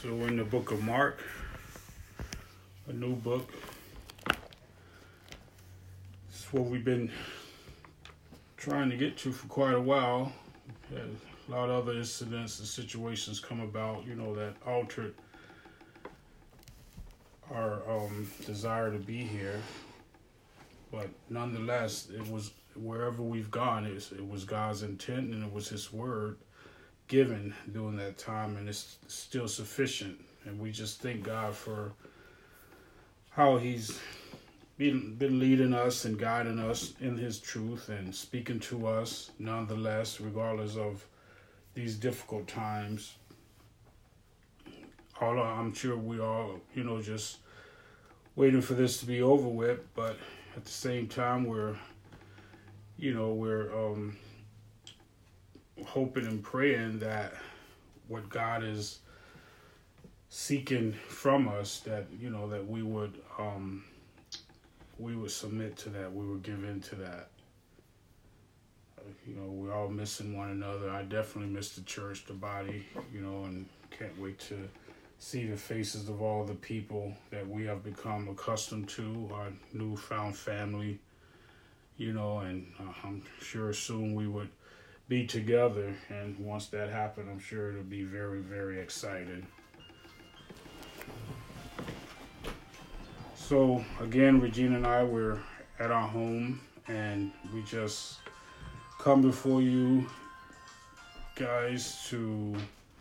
So we're in the book of Mark, a new book. It's what we've been trying to get to for quite a while. Had a lot of other incidents and situations come about, that altered our desire to be here. But nonetheless, it was wherever we've gone, it was God's intent and it was His word given during that time, and it's still sufficient. And we just thank God for how He's been leading us and guiding us in His truth and speaking to us nonetheless, regardless of these difficult times. Although I'm sure we all, just waiting for this to be over with, but at the same time, we're hoping and praying that what God is seeking from us, that that we would submit to that, we would give in to that. We're all missing one another. I definitely miss the church, the body, and can't wait to see the faces of all the people that we have become accustomed to, our newfound family, and I'm sure soon we would be together. And once that happens, I'm sure it'll be very, very exciting. So again, Regina and I, we're at our home, and we just come before you guys to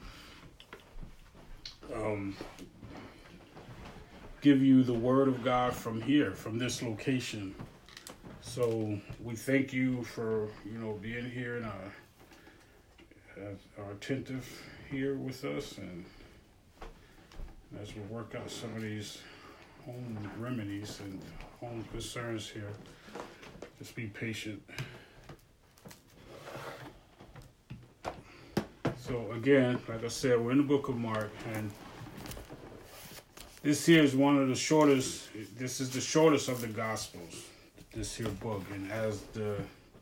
give you the word of God from here, from this location. So we thank you for being here and are attentive here with us, and as we work out some of these home remedies and home concerns here, just be patient. So again, like I said, we're in the book of Mark, and this here is one of the shortest. This is the shortest of the Gospels, this here book, and as the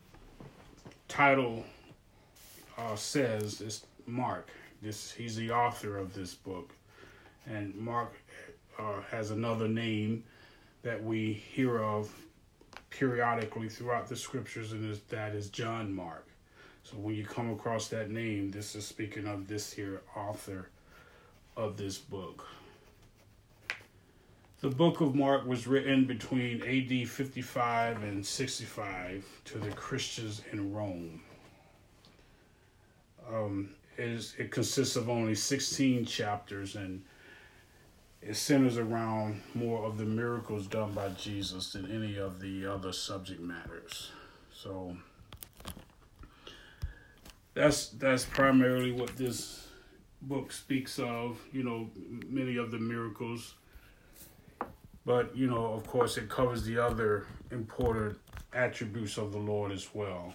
title says, it's Mark. He's the author of this book, and Mark has another name that we hear of periodically throughout the scriptures, and that is John Mark. So when you come across that name, this is speaking of this here author of this book. The book of Mark was written between AD 55 and 65 to the Christians in Rome. It consists of only 16 chapters, and it centers around more of the miracles done by Jesus than any of the other subject matters. So that's primarily what this book speaks of, many of the miracles. But, of course, it covers the other important attributes of the Lord as well.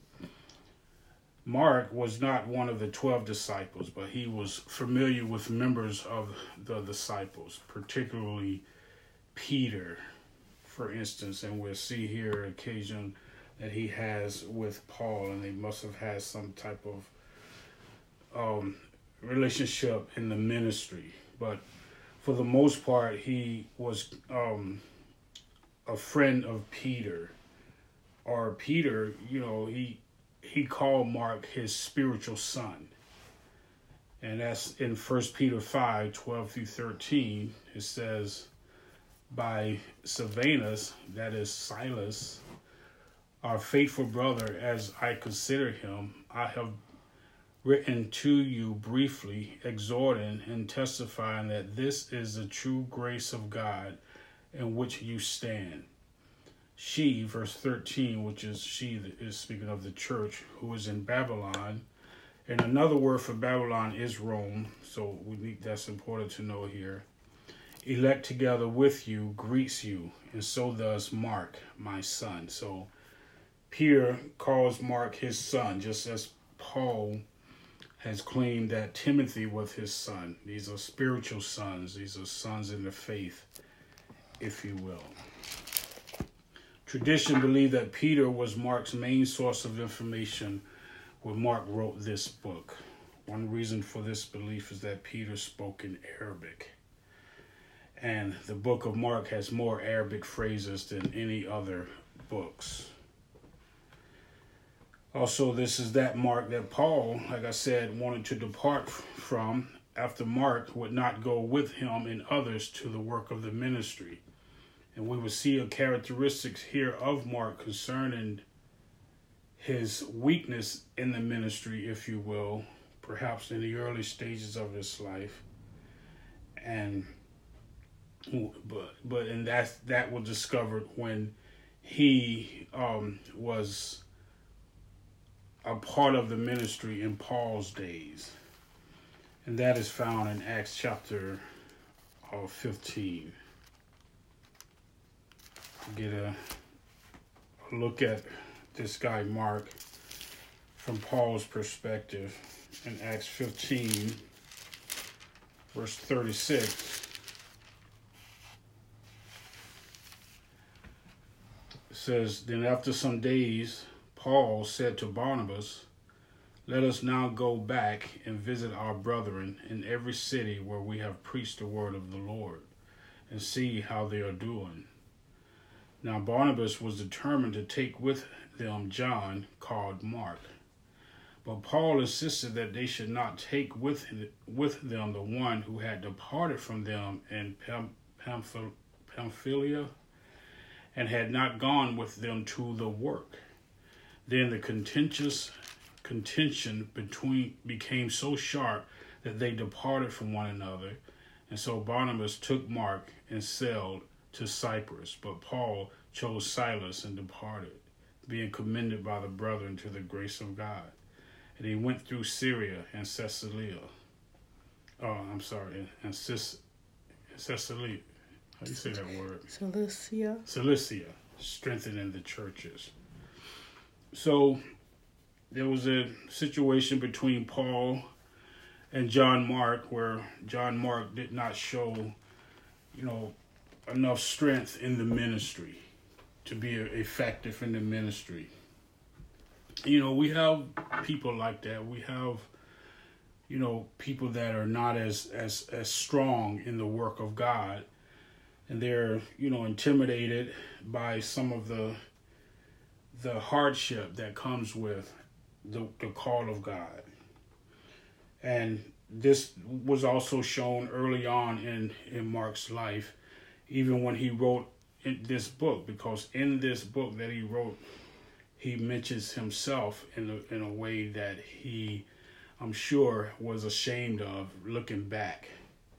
Mark was not one of the 12 disciples, but he was familiar with members of the disciples, particularly Peter, for instance. And we'll see here an occasion that he has with Paul, and they must have had some type of relationship in the ministry. But for the most part, he was a friend of Peter. Or Peter, he called Mark his spiritual son. And that's in 1 Peter 5, 12 through 13. It says, by Silvanus, that is Silas, our faithful brother, as I consider him, I have written to you briefly, exhorting and testifying that this is the true grace of God in which you stand. She, verse 13, which is she that is speaking of the church, who is in Babylon. And another word for Babylon is Rome, so that's important to know here. Elect together with you, greets you, and so does Mark, my son. So Peter calls Mark his son, just as Paul has claimed that Timothy was his son. These are spiritual sons. These are sons in the faith, if you will. Tradition believed that Peter was Mark's main source of information when Mark wrote this book, One reason for this belief is that Peter spoke in Arabic. And the book of Mark has more Arabic phrases than any other books. Also, this is that Mark that Paul, like I said, wanted to depart from after Mark would not go with him and others to the work of the ministry. And we will see a characteristics here of Mark concerning his weakness in the ministry, if you will, perhaps in the early stages of his life. And that was discovered when he was a part of the ministry in Paul's days. And that is found in Acts chapter 15. Get a look at this guy Mark from Paul's perspective in Acts 15, verse 36. It says, "Then after some days, Paul said to Barnabas, 'Let us now go back and visit our brethren in every city where we have preached the word of the Lord, and see how they are doing.' Now Barnabas was determined to take with them John, called Mark. But Paul insisted that they should not take with them the one who had departed from them in Pamphylia, and had not gone with them to the work. Then the contention became so sharp that they departed from one another, and so Barnabas took Mark and sailed to Cyprus, but Paul chose Silas and departed, being commended by the brethren to the grace of God. And he went through Syria and Caesarea. And Caesarea. How do you say that word? Cilicia, strengthening the churches. So there was a situation between Paul and John Mark where John Mark did not show, enough strength in the ministry to be effective in the ministry. We have people like that. We have, people that are not as strong in the work of God, and they're, intimidated by some of the hardship that comes with the call of God. And this was also shown early on in Mark's life, even when he wrote in this book, because in this book that he wrote, he mentions himself in a way that he, I'm sure, was ashamed of looking back.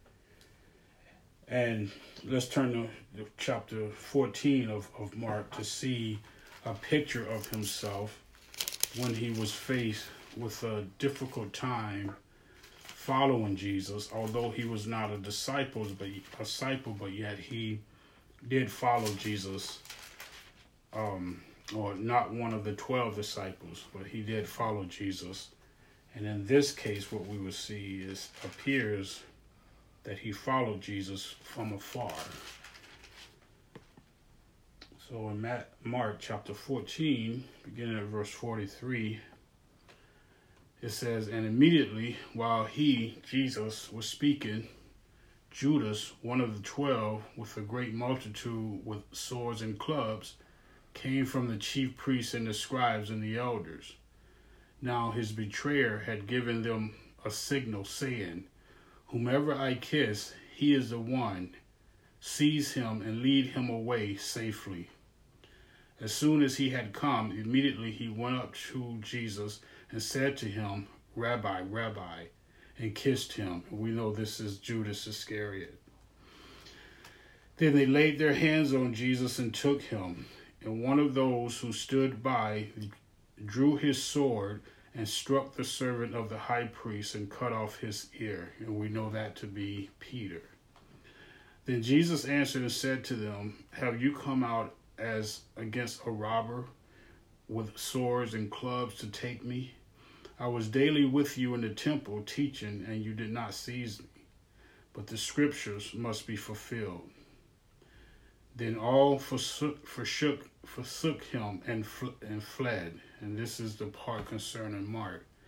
And let's turn to chapter 14 of Mark to see a picture of himself when he was faced with a difficult time following Jesus, although he was not a disciple, but yet he did follow Jesus, or not one of the 12 disciples, but he did follow Jesus. And in this case, what we will see appears that he followed Jesus from afar. So in Mark chapter 14, beginning at verse 43, it says, "And immediately while he, Jesus, was speaking, Judas, one of the 12, with a great multitude with swords and clubs, came from the chief priests and the scribes and the elders. Now his betrayer had given them a signal, saying, 'Whomever I kiss, he is the one. Seize him and lead him away safely.' As soon as he had come, immediately he went up to Jesus and said to him, 'Rabbi, Rabbi,' and kissed him." And we know this is Judas Iscariot. Then they laid their hands on Jesus and took him. And one of those who stood by drew his sword and struck the servant of the high priest and cut off his ear. And we know that to be Peter. Then Jesus answered and said to them, "Have you come out as against a robber with swords and clubs to take me? I was daily with you in the temple teaching, and you did not seize me. But the scriptures must be fulfilled." Then all forsook him and fled. And this is the part concerning Mark.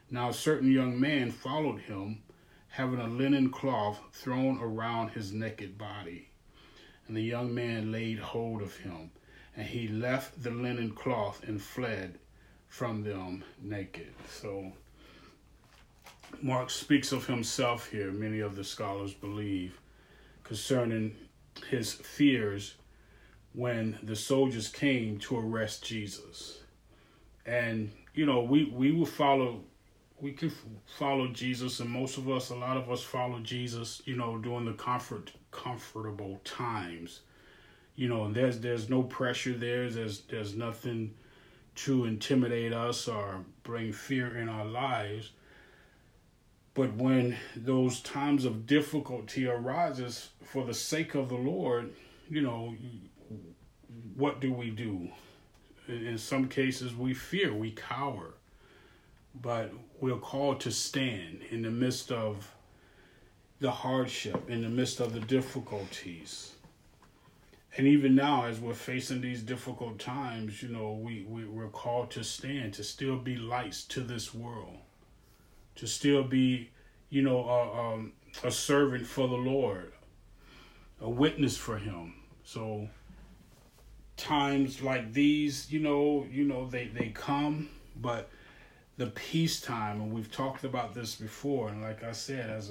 Now a certain young man followed him, having a linen cloth thrown around his naked body. And the young man laid hold of him, and he left the linen cloth and fled from them naked. So Mark speaks of himself here, many of the scholars believe, concerning his fears when the soldiers came to arrest Jesus. And, you know, we could follow Jesus, and most of us, a lot of us follow Jesus, you know, during the comfortable times. You know, there's no pressure there. There's nothing to intimidate us or bring fear in our lives. But when those times of difficulty arises for the sake of the Lord, you know, what do? In some cases, we fear, we cower. But we're called to stand in the midst of the hardship, in the midst of the difficulties. And even now, as we're facing these difficult times, you know, we're called to stand, to still be lights to this world, to still be, you know, a servant for the Lord, a witness for him. So times like these, you know, they come, but the peacetime, and we've talked about this before, and like I said, as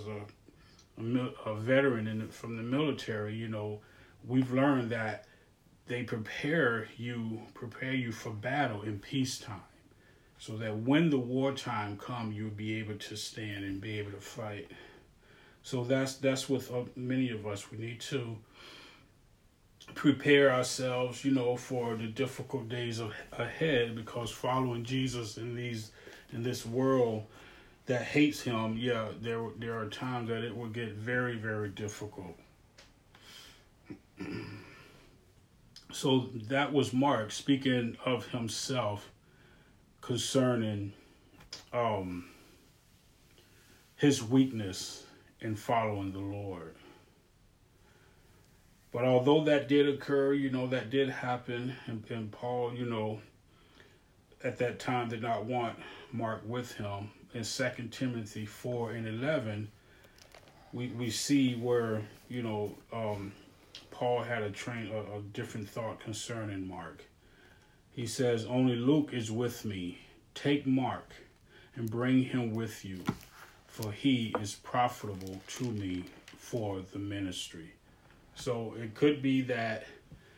a veteran from the military, you know, we've learned that they prepare you for battle in peacetime, so that when the wartime comes, you'll be able to stand and be able to fight. So that's with many of us. We need to prepare ourselves, you know, for the difficult days ahead, because following Jesus in this world that hates him, there are times that it will get very, very difficult. So that was Mark speaking of himself concerning his weakness in following the Lord. But although that did occur, you know, that did happen, and Paul, you know, at that time did not want Mark with him. In 2 Timothy 4:11, we see where, you know, Paul had a different thought concerning Mark. He says, "Only Luke is with me. Take Mark and bring him with you, for he is profitable to me for the ministry." So it could be that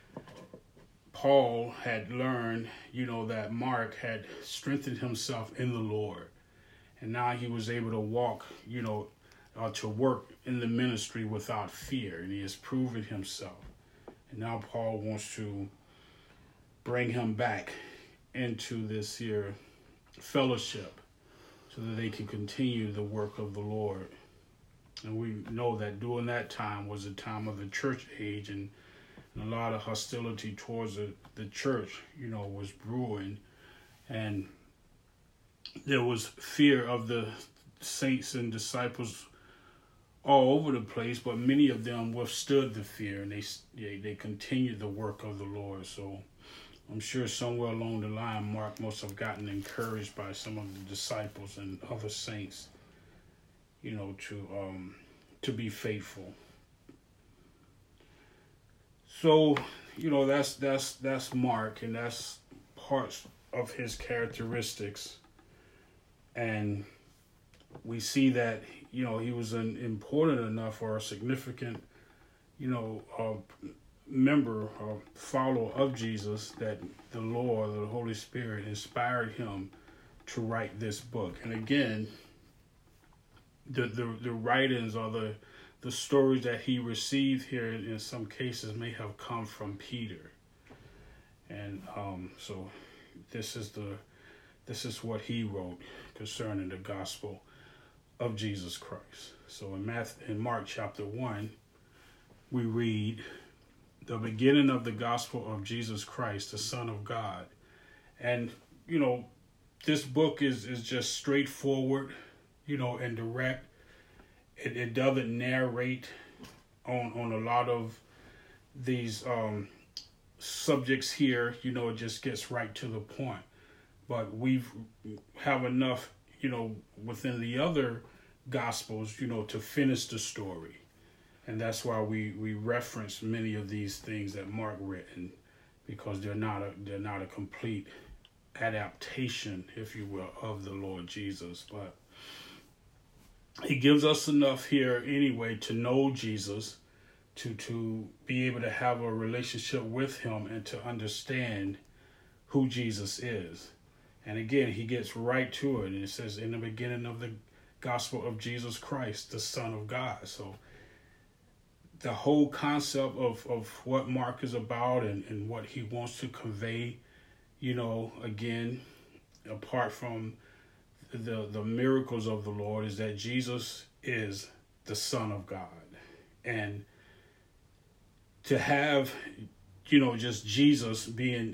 Paul had learned, you know, that Mark had strengthened himself in the Lord. And now he was able to walk, you know, to work in the ministry without fear. And he has proven himself. And now Paul wants to bring him back into this here fellowship so that they can continue the work of the Lord. And we know that during that time was a time of the church age, and a lot of hostility towards the church, you know, was brewing. And there was fear of the saints and disciples all over the place, but many of them withstood the fear, and they continued the work of the Lord. So I'm sure somewhere along the line, Mark must have gotten encouraged by some of the disciples and other saints, you know, to be faithful. So, you know, that's Mark, and that's parts of his characteristics. And we see that, you know, he was an important enough or a significant, you know, member or follower of Jesus that the Lord, the Holy Spirit, inspired him to write this book. And again, the writings or the stories that he received here in some cases may have come from Peter. And so this is what he wrote concerning the gospel of Jesus Christ. So in Mark chapter 1, we read, "The beginning of the gospel of Jesus Christ, the Son of God." And, you know, this book is just straightforward, you know, and direct. It doesn't narrate on a lot of these subjects here. You know, it just gets right to the point. But we have enough, within the other Gospels, to finish the story. And that's why we reference many of these things that Mark written, because they're not a complete adaptation, if you will, of the Lord Jesus. But he gives us enough here anyway to know Jesus, to be able to have a relationship with him and to understand who Jesus is. And again, he gets right to it. And it says, in the beginning of the gospel of Jesus Christ, the Son of God. So the whole concept of what Mark is about and what he wants to convey, again, apart from the miracles of the Lord, is that Jesus is the Son of God. And to have, just Jesus being,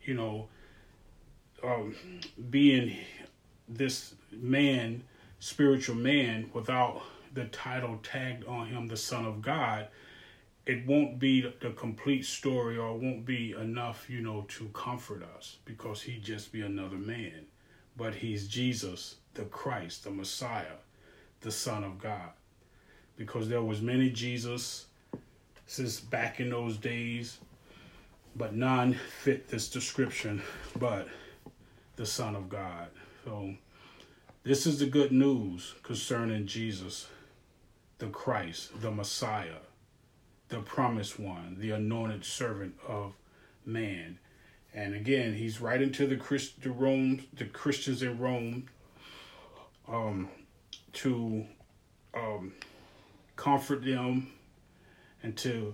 being this man, spiritual man, without the title tagged on him, the Son of God, it won't be the complete story, or it won't be enough, to comfort us, because he'd just be another man. But he's Jesus, the Christ, the Messiah, the Son of God. Because there was many Jesus since back in those days, but none fit this description but the Son of God. So this is the good news concerning Jesus, the Christ, the Messiah, the promised one, the anointed servant of man. And again, he's writing to the Christians in Rome, to comfort them and to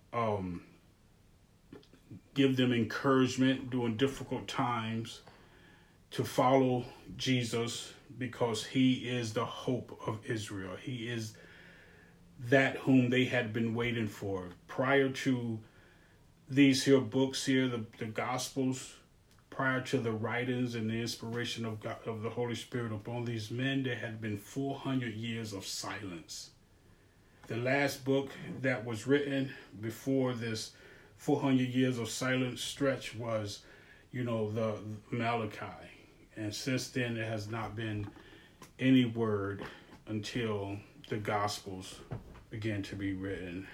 give them encouragement during difficult times, to follow Jesus, because he is the hope of Israel. He is that whom they had been waiting for. Prior to these here books here, the Gospels, prior to the writings and the inspiration of God, of the Holy Spirit upon these men, there had been 400 years of silence. The last book that was written before this 400 years of silence stretch was, the Malachi. And since then, there has not been any word until the Gospels began to be written.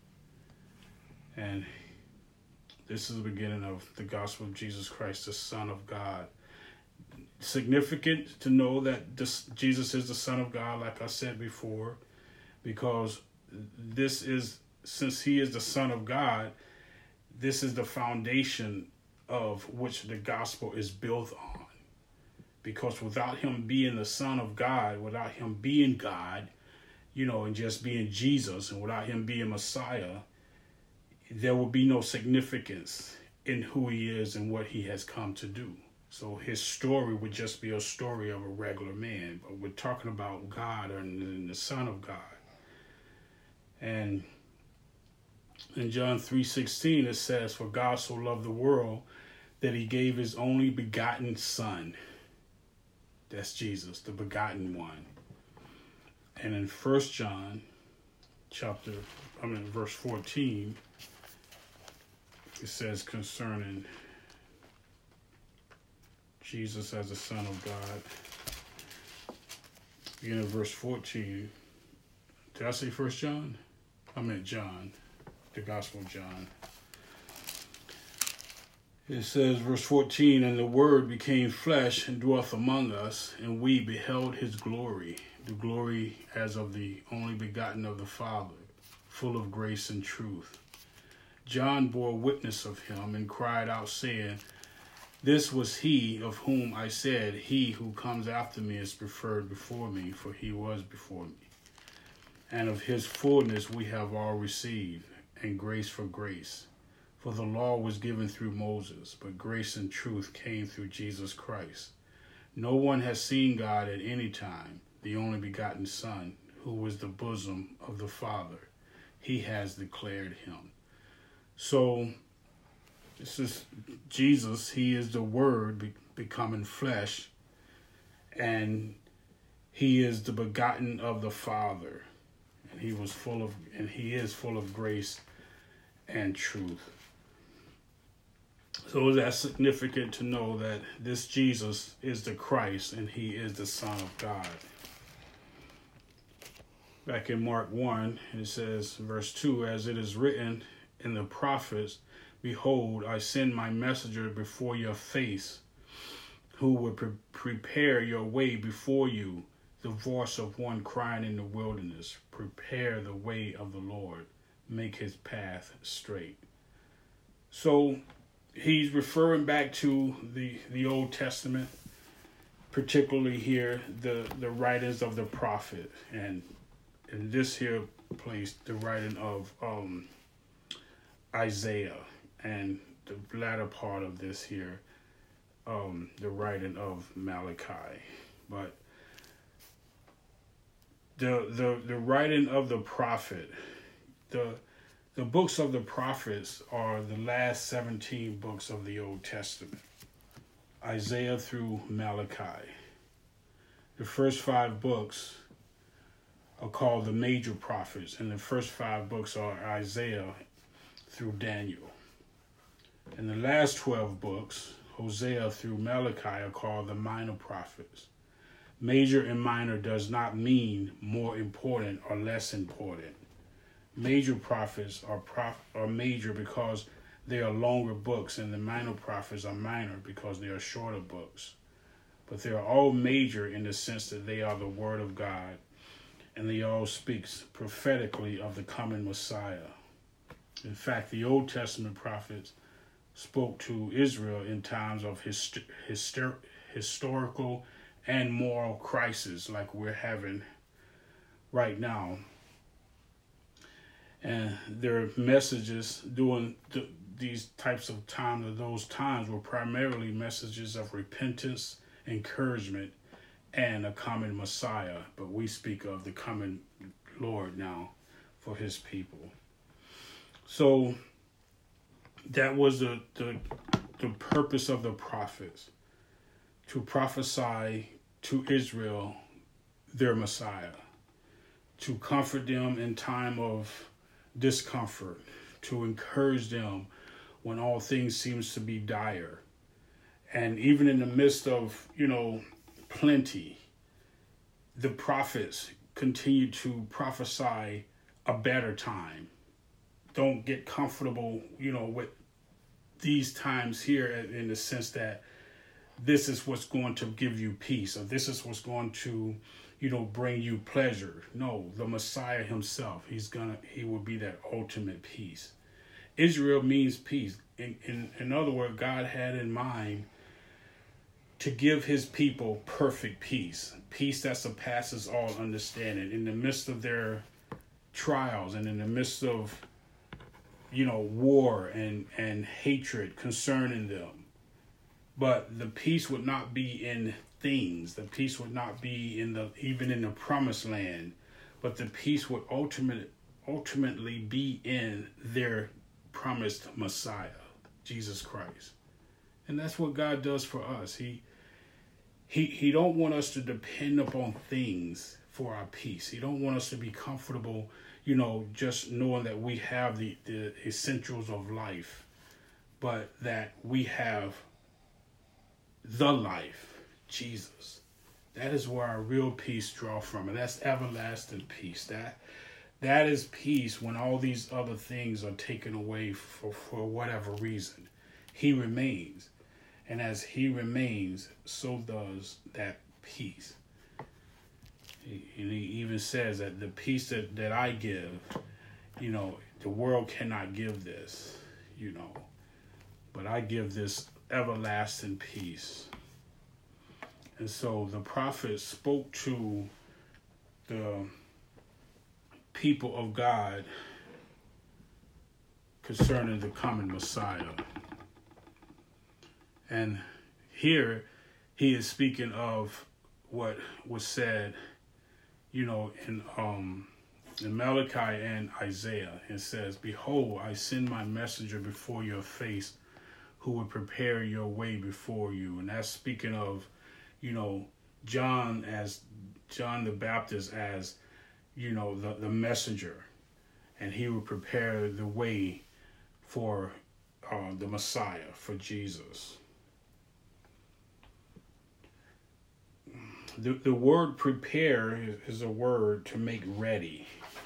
And this is the beginning of the gospel of Jesus Christ, the Son of God. Significant to know that Jesus is the Son of God, like I said before, because since he is the Son of God, this is the foundation of which the gospel is built on. Because without him being the Son of God, without him being God, and just being Jesus, and without him being Messiah, there will be no significance in who he is and what he has come to do. So his story would just be a story of a regular man. But we're talking about God and the Son of God. And in John 3:16, it says, "For God so loved the world that he gave his only begotten Son." That's Jesus, the begotten one. And in 1 John verse 14, it says concerning Jesus as the Son of God. Beginning of verse 14. Did I say 1 John? I meant John, the Gospel of John. It says, verse 14, "And the Word became flesh and dwelt among us, and we beheld his glory, the glory as of the only begotten of the Father, full of grace and truth. John bore witness of him and cried out, saying, This was he of whom I said, He who comes after me is preferred before me, for he was before me. And of his fullness we have all received, and grace for grace. For the law was given through Moses, but grace and truth came through Jesus Christ. No one has seen God at any time, the only begotten Son, who was the bosom of the Father. He has declared him." So, this is Jesus. He is the Word becoming flesh, and he is the begotten of the Father. And he is full of grace and truth. So that's significant to know that this Jesus is the Christ and he is the Son of God. Back in Mark 1, it says, verse 2, as it is written in the prophets, behold, I send my messenger before your face, who will prepare your way before you, the voice of one crying in the wilderness, prepare the way of the Lord, make his path straight. So he's referring back to the Old Testament, particularly here, the writings of the prophet, and in this here place, the writing of Isaiah, and the latter part of this here, the writing of Malachi. But the writing of the prophet, the books of the prophets are the last 17 books of the Old Testament, Isaiah through Malachi. The first 5 books are called the major prophets, and the first 5 books are Isaiah through Daniel. And the last 12 books, Hosea through Malachi, are called the minor prophets. Major and minor does not mean more important or less important. Major prophets are major because they are longer books, and the minor prophets are minor because they are shorter books. But they are all major in the sense that they are the Word of God, and they all speak prophetically of the coming Messiah. In fact, the Old Testament prophets spoke to Israel in times of historical and moral crisis like we're having right now. And their messages during these types of times, or those times, were primarily messages of repentance, encouragement, and a coming Messiah. But we speak of the coming Lord now for his people. So that was the purpose of the prophets, to prophesy to Israel their Messiah, to comfort them in time of discomfort, to encourage them when all things seems to be dire. And even in the midst of, plenty, the prophets continue to prophesy a better time. Don't get comfortable, with these times here in the sense that this is what's going to give you peace, or this is what's going to, bring you pleasure. No, the Messiah himself, he will be that ultimate peace. Israel means peace. In other words, God had in mind to give his people perfect peace, peace that surpasses all understanding in the midst of their trials and in the midst of, war and hatred concerning them. But the peace would not be in things. The peace would not be even in the promised land, but the peace would ultimately be in their promised Messiah, Jesus Christ. And that's what God does for us. He don't want us to depend upon things for our peace. He don't want us to be comfortable, just knowing that we have the essentials of life, but that we have the life, Jesus. That is where our real peace draw from, and that's everlasting peace. That is peace when all these other things are taken away for whatever reason. He remains. And as he remains, so does that peace. And he even says that the peace that I give, the world cannot give this, but I give this everlasting peace. And so the prophet spoke to the people of God concerning the coming Messiah. And here he is speaking of what was said, in Malachi and Isaiah. It says, behold, I send my messenger before your face, who will prepare your way before you. And that's speaking of, John the Baptist as, the messenger. And he will prepare the way for the Messiah, for Jesus. The word prepare is a word to make ready.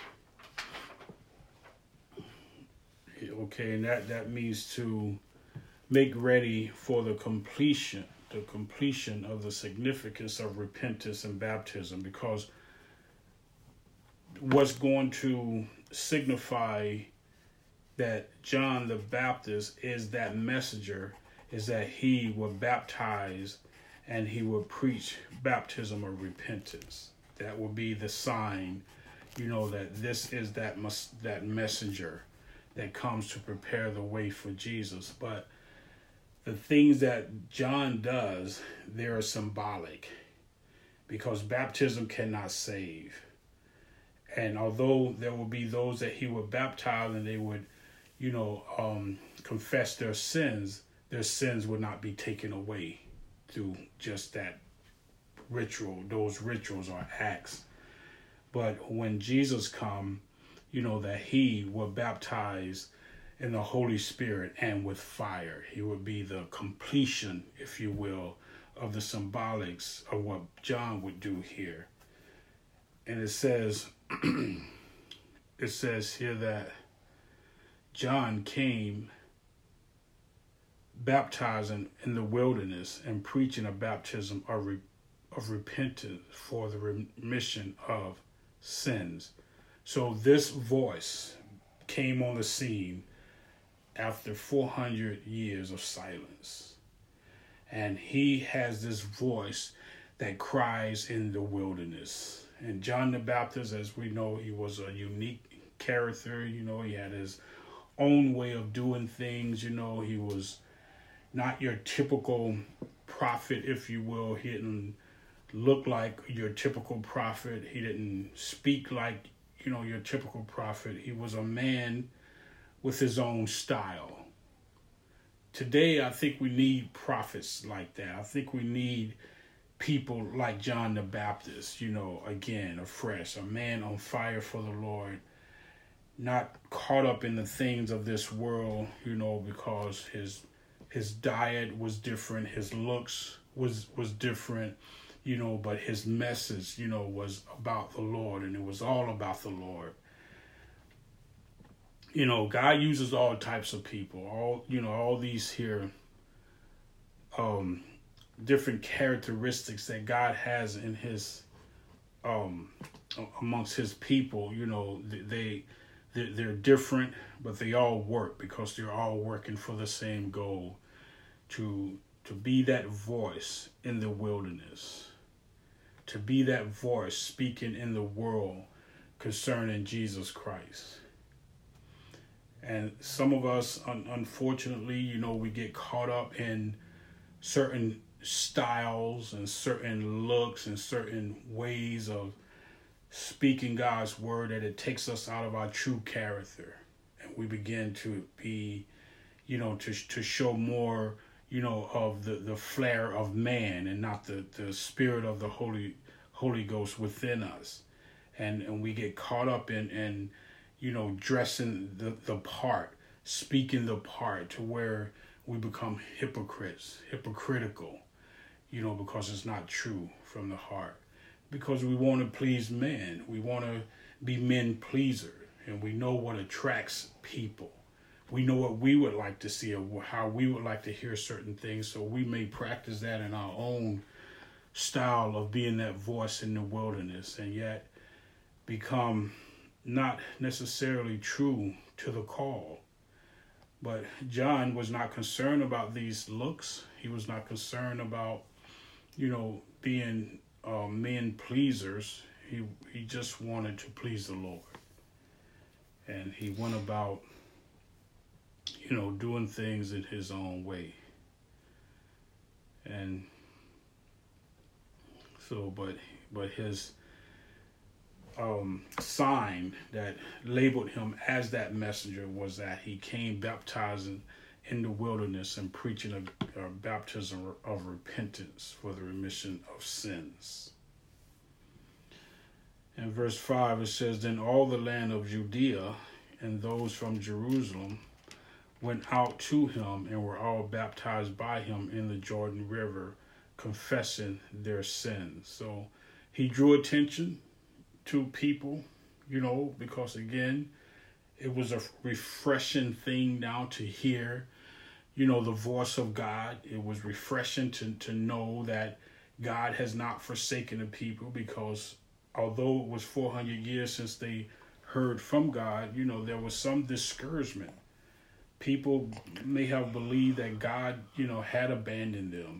Okay, and that means to make ready for the completion of the significance of repentance and baptism, because what's going to signify that John the Baptist is that messenger is that he will baptize and he will preach baptism of repentance. That will be the sign, that this is that messenger that comes to prepare the way for Jesus. But the things that John does, they're symbolic, because baptism cannot save. And although there will be those that he would baptize and they would, confess their sins would not be taken away through just that ritual, those rituals or acts. But when Jesus come, that he will baptize in the Holy Spirit and with fire. He would be the completion, if you will, of the symbolics of what John would do here. And it says here that John came baptizing in the wilderness and preaching a baptism of repentance for the remission of sins. So this voice came on the scene after 400 years of silence. And he has this voice that cries in the wilderness. And John the Baptist, as we know, he was a unique character. He had his own way of doing things. He was not your typical prophet, if you will. He didn't look like your typical prophet. He didn't speak like, your typical prophet. He was a man with his own style. Today, I think we need prophets like that. I think we need people like John the Baptist, again, afresh, a man on fire for the Lord, not caught up in the things of this world, because his diet was different, his looks was different, but his message, was about the Lord, and it was all about the Lord. God uses all types of people, all these here, different characteristics that God has in his, amongst his people. They're different, but they all work because they're all working for the same goal, to be that voice in the wilderness, to be that voice speaking in the world concerning Jesus Christ. And some of us, unfortunately, we get caught up in certain styles and certain looks and certain ways of speaking God's word, that it takes us out of our true character. And we begin to be, to show more, of the flair of man and not the spirit of the Holy Ghost within us. And we get caught up in dressing the part, speaking the part, to where we become hypocritical, because it's not true from the heart. Because we want to please men. We want to be men pleaser. And we know what attracts people. We know what we would like to see, or how we would like to hear certain things. So we may practice that in our own style of being that voice in the wilderness, and yet become not necessarily true to the call. But John was not concerned about these looks. He was not concerned about, being men pleasers. He just wanted to please the Lord. And he went about, doing things in his own way. And so, but his sign that labeled him as that messenger was that he came baptizing in the wilderness and preaching a baptism of repentance for the remission of sins. In verse 5 it says, "Then all the land of Judea and those from Jerusalem went out to him and were all baptized by him in the Jordan River, confessing their sins. So he drew attention to people, because again, it was a refreshing thing now to hear, the voice of God. It was refreshing to know that God has not forsaken the people, because although it was 400 years since they heard from God, there was some discouragement. People may have believed that God, had abandoned them,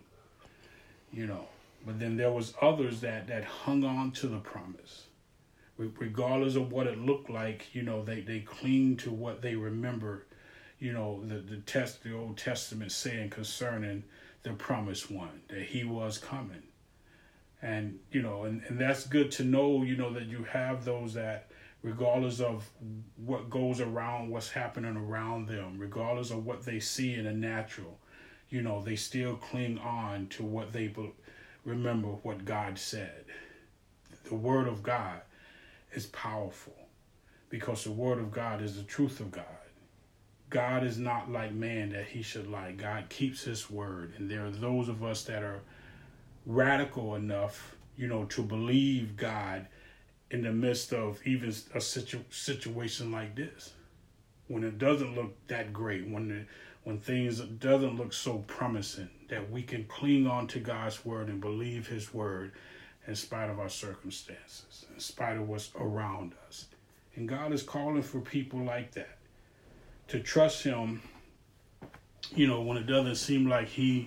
but then there was others that hung on to the promise. Regardless of what it looked like, they cling to what they remember, the Old Testament saying concerning the promised one, that he was coming. And, and that's good to know, that you have those that, regardless of what goes around, what's happening around them, regardless of what they see in the natural, they still cling on to what they remember what God said. The word of God is powerful, because the word of God is the truth of God. God is not like man that he should lie. God keeps his word. And there are those of us that are radical enough, to believe God in the midst of even a situation like this, when it doesn't look that great, when things doesn't look so promising, that we can cling on to God's word and believe his word in spite of our circumstances, in spite of what's around us. And God is calling for people like that, to trust him, when it doesn't seem like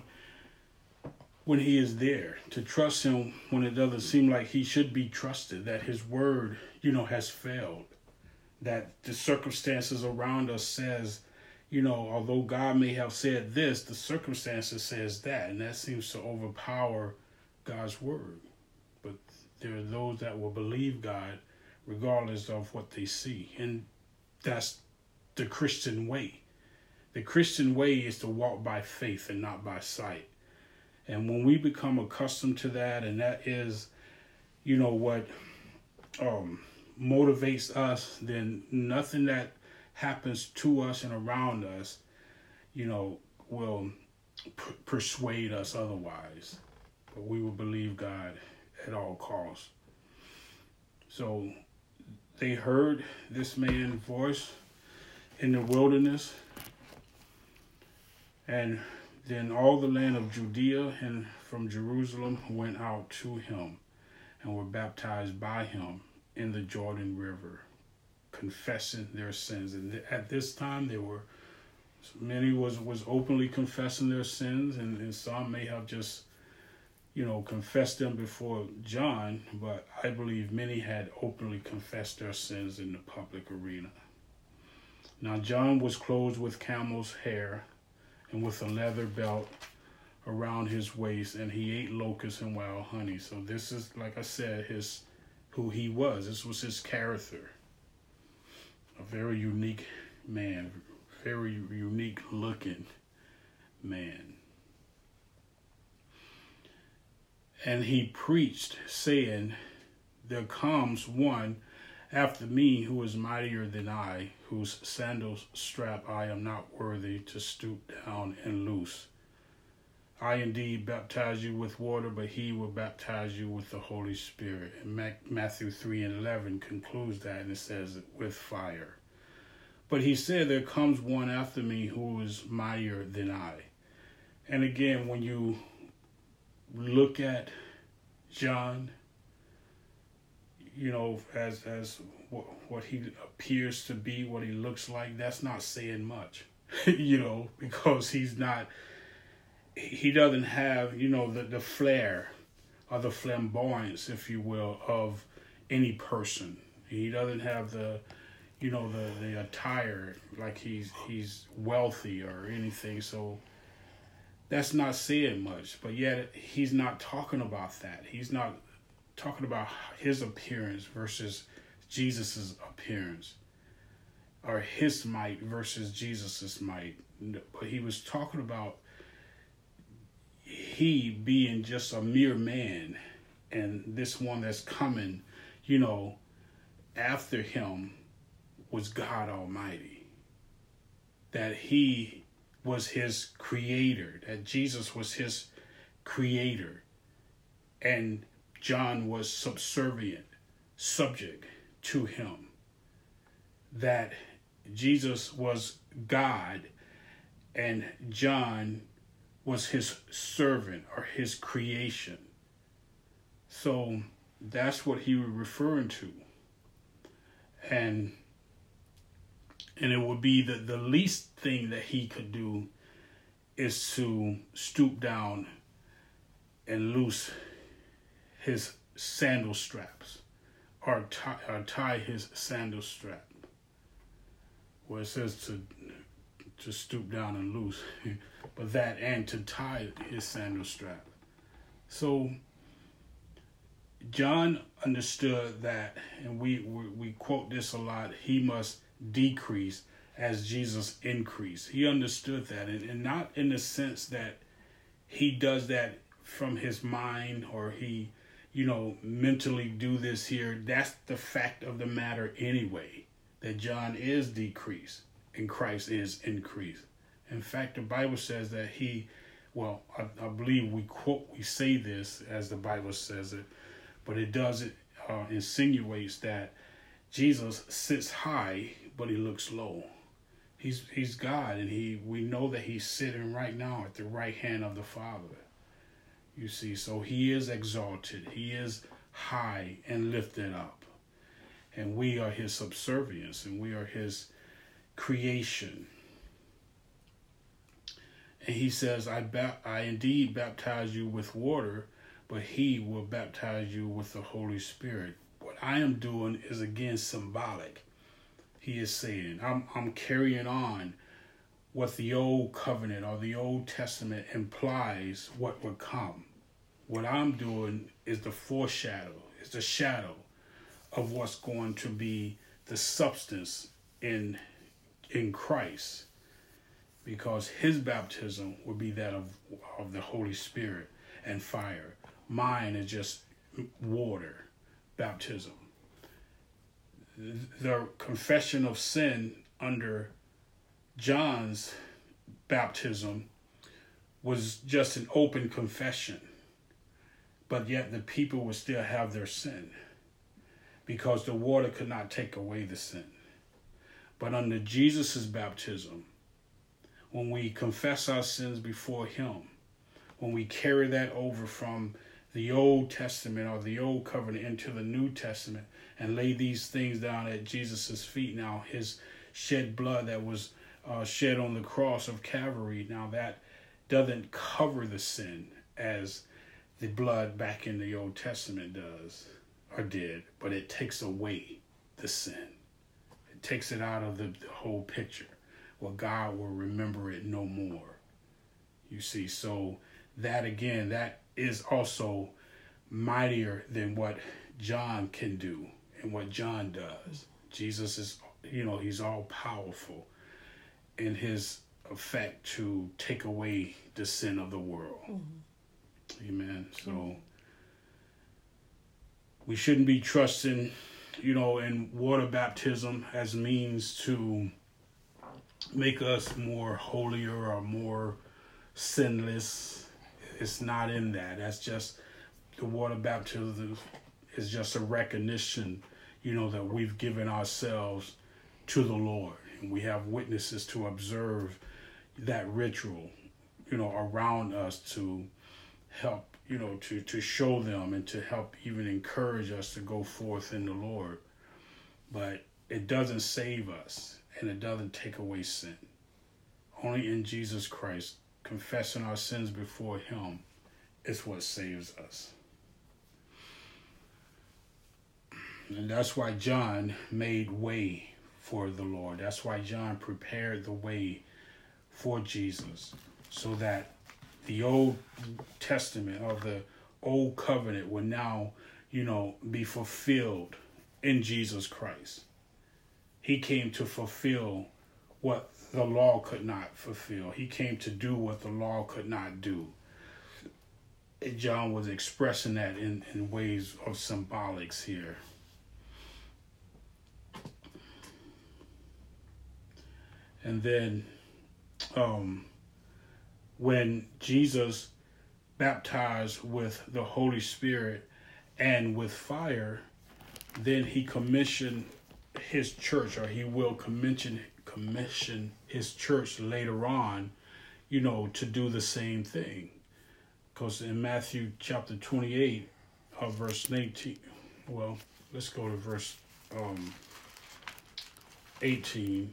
when he is there, to trust him when it doesn't seem like he should be trusted, that his word, has failed, that the circumstances around us says, although God may have said this, the circumstances says that, and that seems to overpower God's word. But there are those that will believe God regardless of what they see, and that's the Christian way. The Christian way is to walk by faith and not by sight. And when we become accustomed to that, and that is, what motivates us, then nothing that happens to us and around us, will persuade us otherwise. But we will believe God at all costs. So they heard this man's voice in the wilderness, and then all the land of Judea and from Jerusalem went out to him and were baptized by him in the Jordan River, confessing their sins. And at this time, many was openly confessing their sins, and some may have just, confessed them before John, but I believe many had openly confessed their sins in the public arena. Now John was clothed with camel's hair and with a leather belt around his waist, and he ate locusts and wild honey. So this is, like I said, who he was. This was his character. A very unique man, very unique looking man. And he preached, saying, there comes one after me who is mightier than I, whose sandals strap I am not worthy to stoop down and loose. I indeed baptize you with water, but he will baptize you with the Holy Spirit. And Matthew 3:11 concludes that, and it says, with fire. But he said, there comes one after me who is mightier than I. And again, when you look at John, as what he appears to be, what he looks like, that's not saying much, because he doesn't have, the flair or the flamboyance, if you will, of any person. He doesn't have the attire like he's wealthy or anything. So that's not saying much, but yet he's not talking about that. He's not talking about his appearance versus Jesus's appearance, or his might versus Jesus's might. But he was talking about he being just a mere man, and this one that's coming, after him was God Almighty. that he was his creator, that Jesus was his creator, and John was subservient, subject to him, that Jesus was God and John was his servant or his creation. So that's what he was referring to. And it would be the least thing that he could do is to stoop down and loose his sandal straps or tie his sandal strap. Well, it says to stoop down and loose, but that and to tie his sandal strap. So John understood that, and we quote this a lot, he must decrease as Jesus increased. He understood that, and not in the sense that he does that from his mind or he, mentally do this here. That's the fact of the matter anyway, that John is decreased and Christ is increased. In fact, the Bible says that I believe we say this as the Bible says it, but it insinuates that Jesus sits high, but he looks low. He's God, and we know that he's sitting right now at the right hand of the Father. You see, so he is exalted. He is high and lifted up. And we are his subservience, and we are his creation. And he says, I indeed baptize you with water, but he will baptize you with the Holy Spirit. What I am doing is again symbolic. He is saying, I'm carrying on what the old covenant or the Old Testament implies what would come. What I'm doing is the foreshadow, is the shadow of what's going to be the substance in Christ, because his baptism would be that of the Holy Spirit and fire. Mine is just water baptism. The confession of sin under John's baptism was just an open confession, but yet the people would still have their sin because the water could not take away the sin. But under Jesus's baptism, when we confess our sins before him, when we carry that over from the Old Testament or the Old Covenant into the New Testament and lay these things down at Jesus's feet, now his shed blood that was shed on the cross of Calvary, now that doesn't cover the sin as the blood back in the Old Testament does or did, but it takes away the sin. It takes it out of the whole picture. Well, God will remember it no more. You see, so that again, that is also mightier than what John can do and what John does. Jesus is, he's all powerful in his effect to take away the sin of the world. Mm-hmm. Amen. So we shouldn't be trusting, in water baptism as means to make us more holier or more sinless. It's not in that. That's just the water baptism is just a recognition, that we've given ourselves to the Lord. And we have witnesses to observe that ritual, around us to help, to show them and to help even encourage us to go forth in the Lord. But it doesn't save us and it doesn't take away sin. Only in Jesus Christ, confessing our sins before him is what saves us. And that's why John made way for the Lord. That's why John prepared the way for Jesus, so that the Old Testament or the Old Covenant would now, be fulfilled in Jesus Christ. He came to fulfill what the law could not fulfill. He came to do what the law could not do. And John was expressing that in ways of symbolics here. And then when Jesus baptized with the Holy Spirit and with fire, then he commissioned his church, or he will commission his church later on, to do the same thing. Because in Matthew chapter 28, verse 19, well, let's go to verse 18.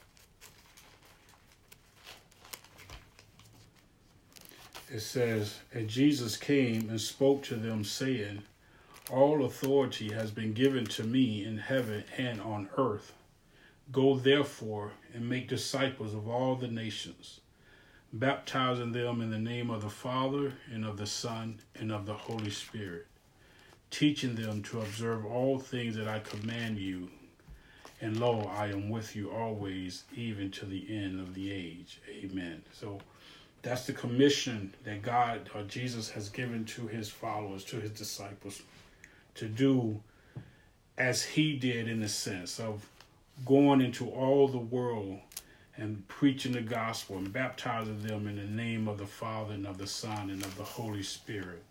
It says, "And Jesus came and spoke to them, saying, All authority has been given to me in heaven and on earth. Go therefore and make disciples of all the nations, baptizing them in the name of the Father and of the Son and of the Holy Spirit, teaching them to observe all things that I command you. And lo, I am with you always, even to the end of the age." Amen. So that's the commission that God or Jesus has given to his followers, to his disciples, to do as he did, in the sense of going into all the world and preaching the gospel and baptizing them in the name of the Father and of the Son and of the Holy Spirit.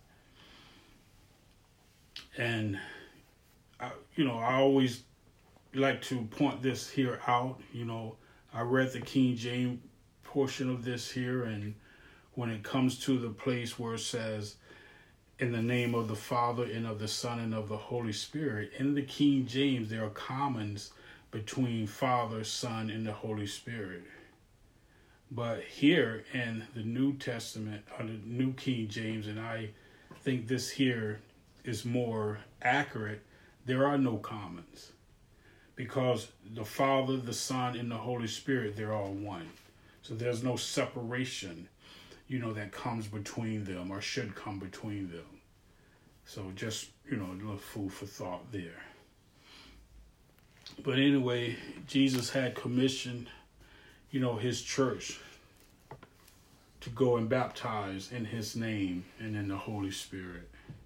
And, I always like to point this here out. I read the King James portion of this here, and when it comes to the place where it says, in the name of the Father and of the Son and of the Holy Spirit, in the King James, there are commons between Father, Son, and the Holy Spirit. But here in the New Testament, or the New King James, and I think this here is more accurate, there are no commons. Because the Father, the Son, and the Holy Spirit, they're all one. So there's no separation, that comes between them or should come between them. So just, a little food for thought there. But anyway, Jesus had commissioned, his church to go and baptize in his name and in the Holy Spirit.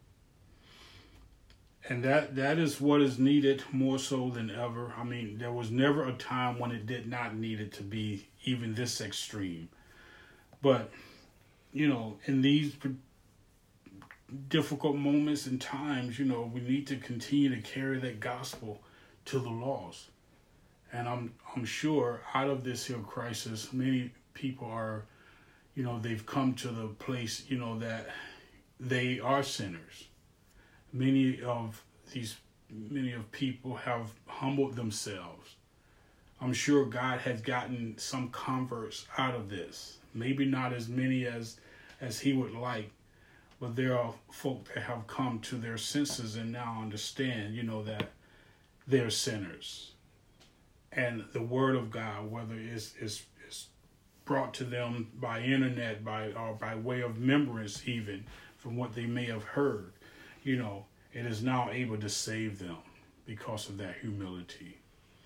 And that is what is needed more so than ever. I mean, there was never a time when it did not need it to be even this extreme. But, in these difficult moments and times, we need to continue to carry that gospel to the lost. And I'm sure out of this here crisis, many people are, they've come to the place, that they are sinners. Many of people have humbled themselves. I'm sure God has gotten some converts out of this. Maybe not as many as he would like, but there are folk that have come to their senses and now understand, that they're sinners. And the word of God, whether it's brought to them by internet, or by way of remembrance even, from what they may have heard, it is now able to save them because of that humility.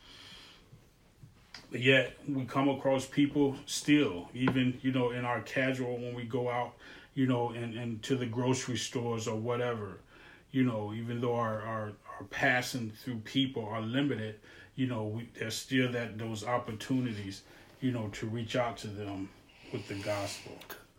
But yet, we come across people still, even, in our casual, when we go out, and to the grocery stores or whatever, even though our passing through people are limited, there's still those opportunities, to reach out to them with the gospel.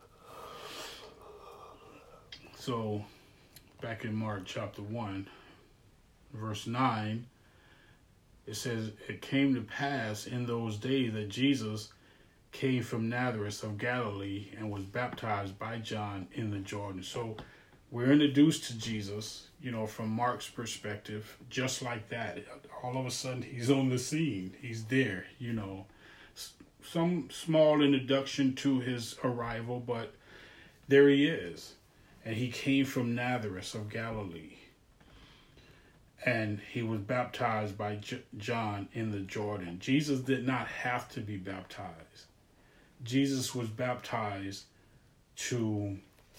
So, back in Mark chapter 1, verse 9, it says, "It came to pass in those days that Jesus came from Nazareth of Galilee and was baptized by John in the Jordan." So we're introduced to Jesus, from Mark's perspective, just like that. All of a sudden, he's on the scene. He's there, Some small introduction to his arrival, but there he is. And he came from Nazareth of Galilee. And he was baptized by John in the Jordan. Jesus did not have to be baptized. Jesus was baptized to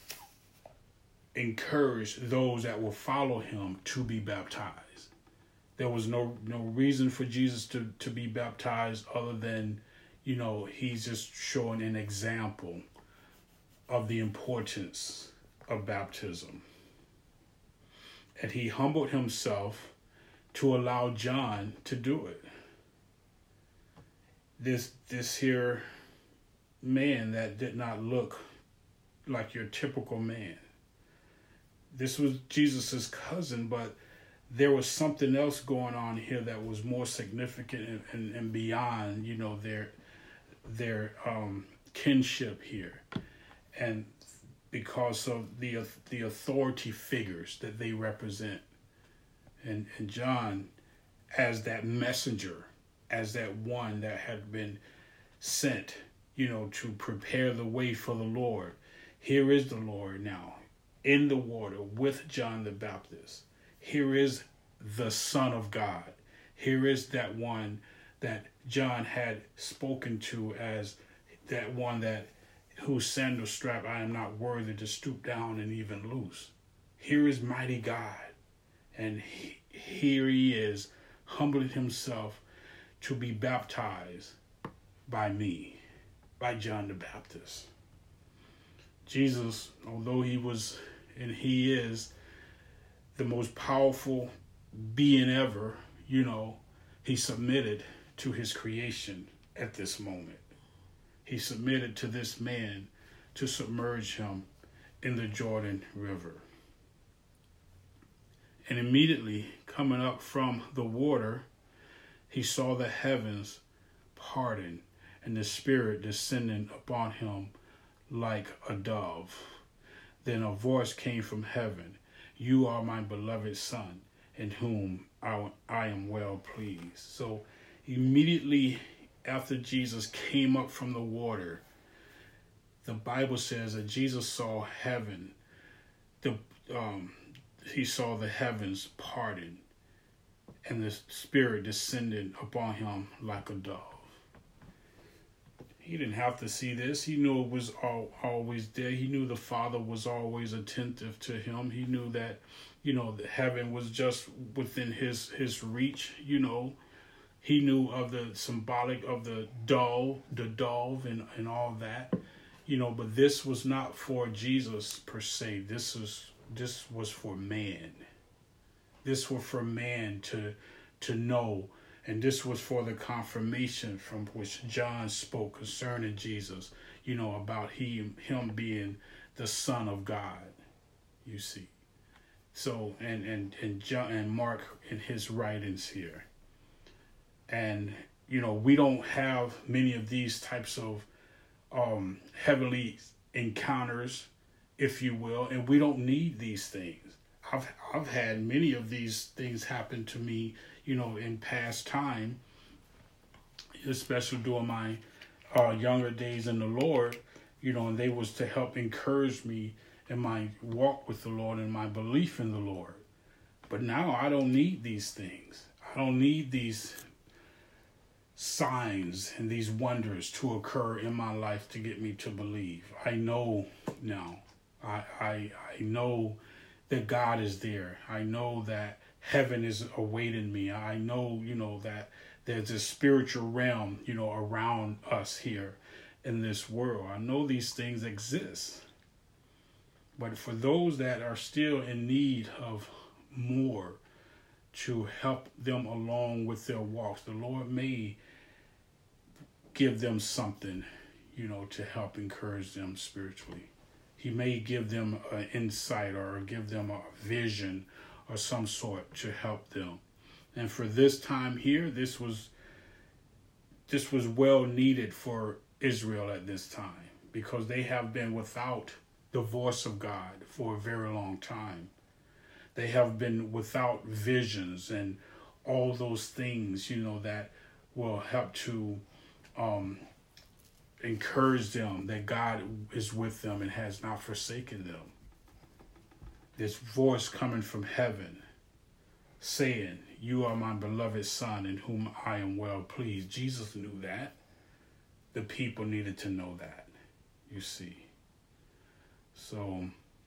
encourage those that will follow him to be baptized. There was no reason for Jesus to be baptized other than, he's just showing an example of the importance of baptism. And he humbled himself to allow John to do it. This here man that did not look like your typical man. This was Jesus's cousin, but there was something else going on here that was more significant and beyond, their kinship here, and because of the authority figures that they represent, and John, as that messenger, as that one that had been sent, to prepare the way for the Lord. Here is the Lord now in the water with John the Baptist. Here is the Son of God. Here is that one that John had spoken to as that one that whose sandal strap I am not worthy to stoop down and even loose. Here is mighty God. And here he is, humbling himself to be baptized by me, by John the Baptist. Jesus, although he was and he is the most powerful being ever, he submitted to his creation at this moment. He submitted to this man to submerge him in the Jordan River. And immediately coming up from the water, he saw the heavens parting and the Spirit descending upon him like a dove. Then a voice came from heaven, "You are my beloved Son, in whom I am well pleased." So immediately after Jesus came up from the water, the Bible says that Jesus saw heaven. He saw the heavens parted, and the Spirit descended upon him like a dove. He didn't have to see this. He knew it was always there. He knew the Father was always attentive to him. He knew that, the heaven was just within his reach. He knew of the symbolic of the dove and all that. But this was not for Jesus per se. This was for man. This was for man to know. And this was for the confirmation from which John spoke concerning Jesus, about him being the Son of God, you see. So, and John and Mark in his writings here. And, we don't have many of these types of heavenly encounters, if you will, and we don't need these things. I've had many of these things happen to me, in past time, especially during my younger days in the Lord, and they was to help encourage me in my walk with the Lord and my belief in the Lord. But now I don't need these things. I don't need these signs and these wonders to occur in my life to get me to believe. I know now. I know that God is there. I know that heaven is awaiting me. I know, that there's a spiritual realm, around us here in this world. I know these things exist. But for those that are still in need of more to help them along with their walks, the Lord may give them something, to help encourage them spiritually. He may give them an insight or give them a vision or some sort to help them. And for this time here, this was well needed for Israel at this time, because they have been without the voice of God for a very long time. They have been without visions and all those things, that will help to encourage them that God is with them and has not forsaken them. This voice coming from heaven saying, "You are my beloved Son, in whom I am well pleased." Jesus knew that. The people needed to know that, you see. So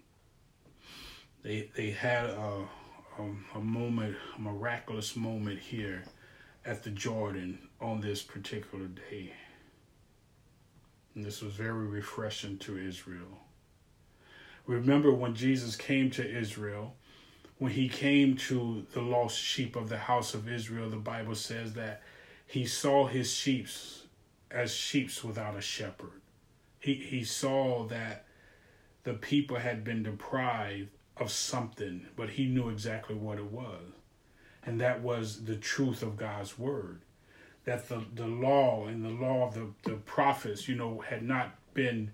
they had a moment, a miraculous moment here at the Jordan on this particular day. And this was very refreshing to Israel. Remember when Jesus came to Israel, when he came to the lost sheep of the house of Israel, the Bible says that he saw his sheep as sheep without a shepherd. He saw that the people had been deprived of something, but he knew exactly what it was. And that was the truth of God's word. That the law and the law of the prophets, had not been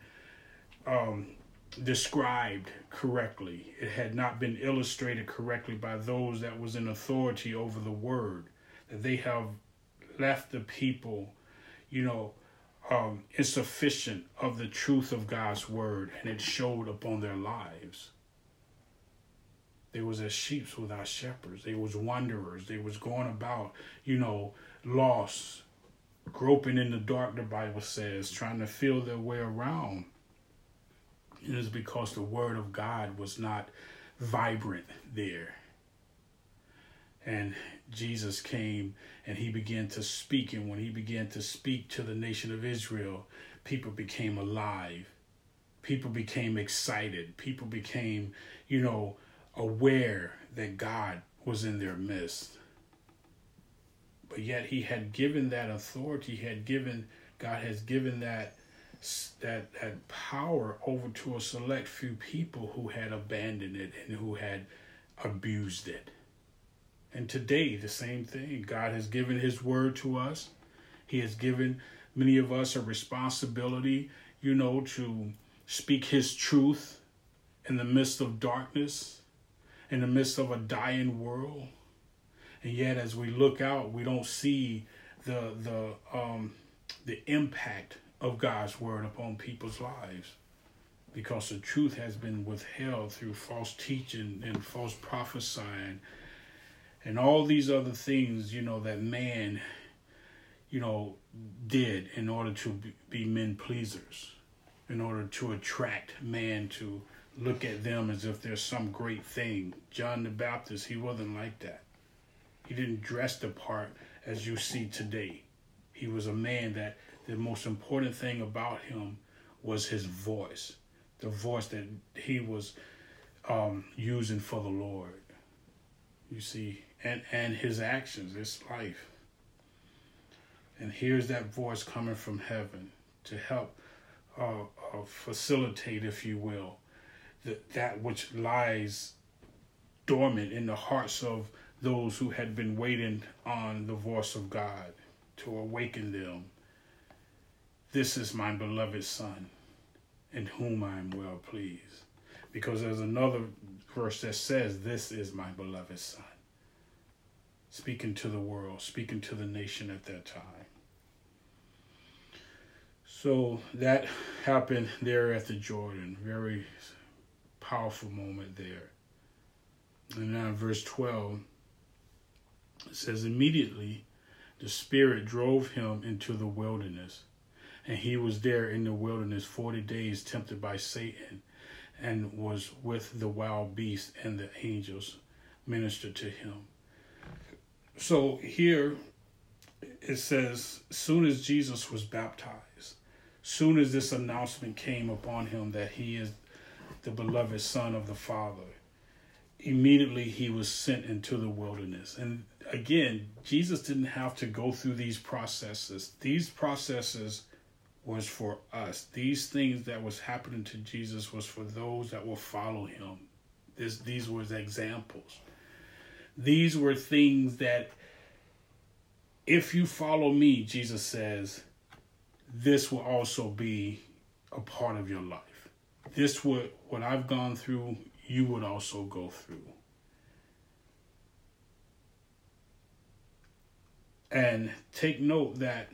described correctly. It had not been illustrated correctly by those that was in authority over the word. That they have left the people, insufficient of the truth of God's word, and it showed upon their lives. They was as sheep without shepherds. They was wanderers. They was going about, lost, groping in the dark, the Bible says, trying to feel their way around. It is because the word of God was not vibrant there. And Jesus came and he began to speak. And when he began to speak to the nation of Israel, people became alive. People became excited. People became, aware that God was in their midst. But yet he had given that authority, God has given that power over to a select few people who had abandoned it and who had abused it. And today, the same thing. God has given his word to us. He has given many of us a responsibility, to speak his truth in the midst of darkness, in the midst of a dying world. And yet, as we look out, we don't see the impact of God's word upon people's lives, because the truth has been withheld through false teaching and false prophesying and all these other things, that man, did in order to be men pleasers, in order to attract man to look at them as if there's some great thing. John the Baptist, he wasn't like that. He didn't dress the part as you see today. He was a man that the most important thing about him was his voice, the voice that he was using for the Lord. You see, and his actions, his life. And here's that voice coming from heaven to help facilitate, if you will, that which lies dormant in the hearts of those who had been waiting on the voice of God to awaken them. This is my beloved Son, in whom I am well pleased. Because there's another verse that says, this is my beloved Son. Speaking to the world, speaking to the nation at that time. So that happened there at the Jordan. Very powerful moment there. And now in verse 12, it says, immediately the Spirit drove him into the wilderness. And he was there in the wilderness 40 days, tempted by Satan, and was with the wild beasts, and the angels ministered to him. So here it says, soon as Jesus was baptized, soon as this announcement came upon him that he is the beloved Son of the Father, immediately he was sent into the wilderness. And again, Jesus didn't have to go through these processes. These processes was for us. These things that was happening to Jesus was for those that will follow him. These were the examples. These were things that if you follow me, Jesus says, this will also be a part of your life. This what I've gone through, you would also go through. And take note that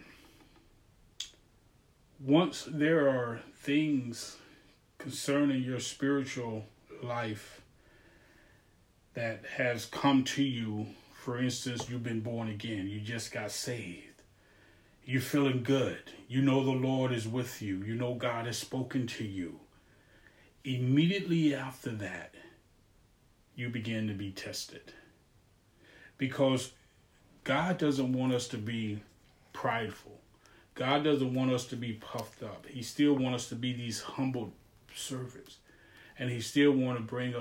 once there are things concerning your spiritual life that has come to you, for instance, you've been born again, you just got saved, you're feeling good, you know the Lord is with you, you know God has spoken to you. Immediately after that, you begin to be tested. Because God doesn't want us to be prideful. God doesn't want us to be puffed up. He still wants us to be these humble servants. And he still wants to bring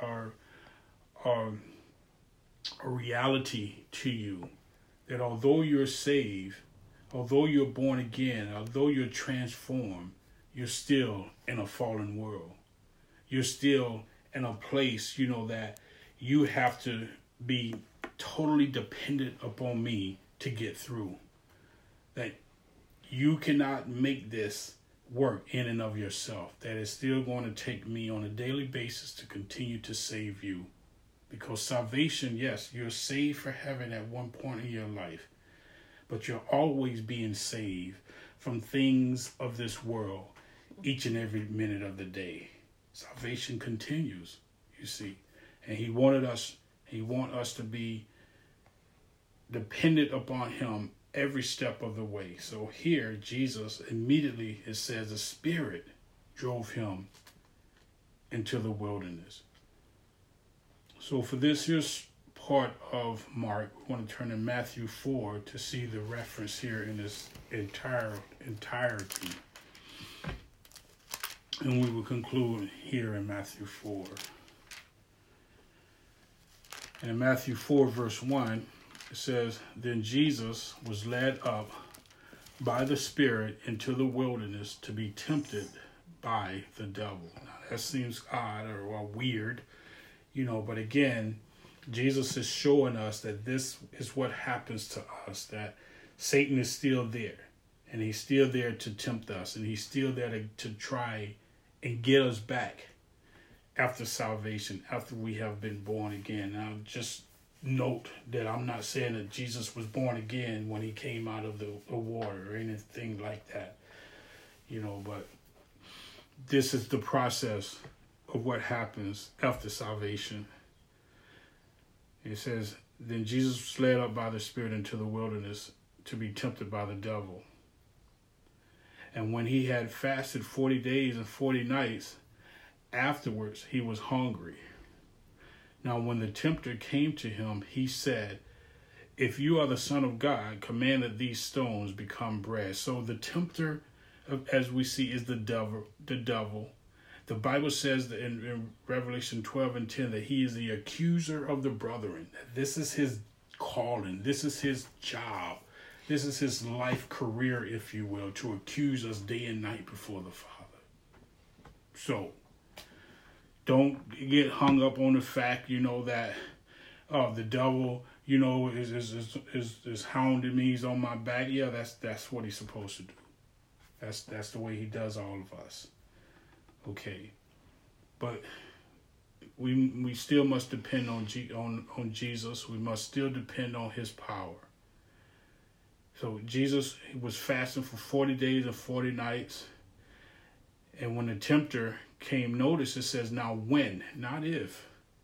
a reality to you that although you're saved, although you're born again, although you're transformed, you're still in a fallen world. You're still in a place, that you have to be totally dependent upon me to get through. That you cannot make this work in and of yourself. That it's still going to take me on a daily basis to continue to save you. Because salvation, yes, you're saved for heaven at one point in your life, but you're always being saved from things of this world each and every minute of the day. Salvation continues, you see. And he wants us to be dependent upon him every step of the way. So here, Jesus immediately, it says, the Spirit drove him into the wilderness. So for this here's part of Mark, we want to turn to Matthew 4 to see the reference here in this entirety. And we will conclude here in Matthew 4. And in Matthew 4, verse 1, it says, Then Jesus was led up by the Spirit into the wilderness to be tempted by the devil. Now, that seems odd or weird, but again, Jesus is showing us that this is what happens to us, that Satan is still there, and he's still there to tempt us, and he's still there to try and get us back after salvation, after we have been born again. Now, just note that I'm not saying that Jesus was born again when he came out of the water or anything like that, but this is the process of what happens after salvation. It says, Then Jesus was led up by the Spirit into the wilderness to be tempted by the devil. And when he had fasted 40 days and 40 nights, afterwards he was hungry. Now when the tempter came to him, he said, If you are the Son of God, command that these stones become bread. So the tempter, as we see, is the devil. The Bible says that in Revelation 12 and 10 that he is the accuser of the brethren. This is his calling. This is his job. This is his life career, if you will, to accuse us day and night before the Father. So don't get hung up on the fact, that the devil, is hounding me. He's on my back. Yeah, that's what he's supposed to do. That's the way he does all of us. Okay, but we still must depend on Jesus. We must still depend on his power. So Jesus was fasting for 40 days and 40 nights. And when the tempter came, notice it says now when, not if.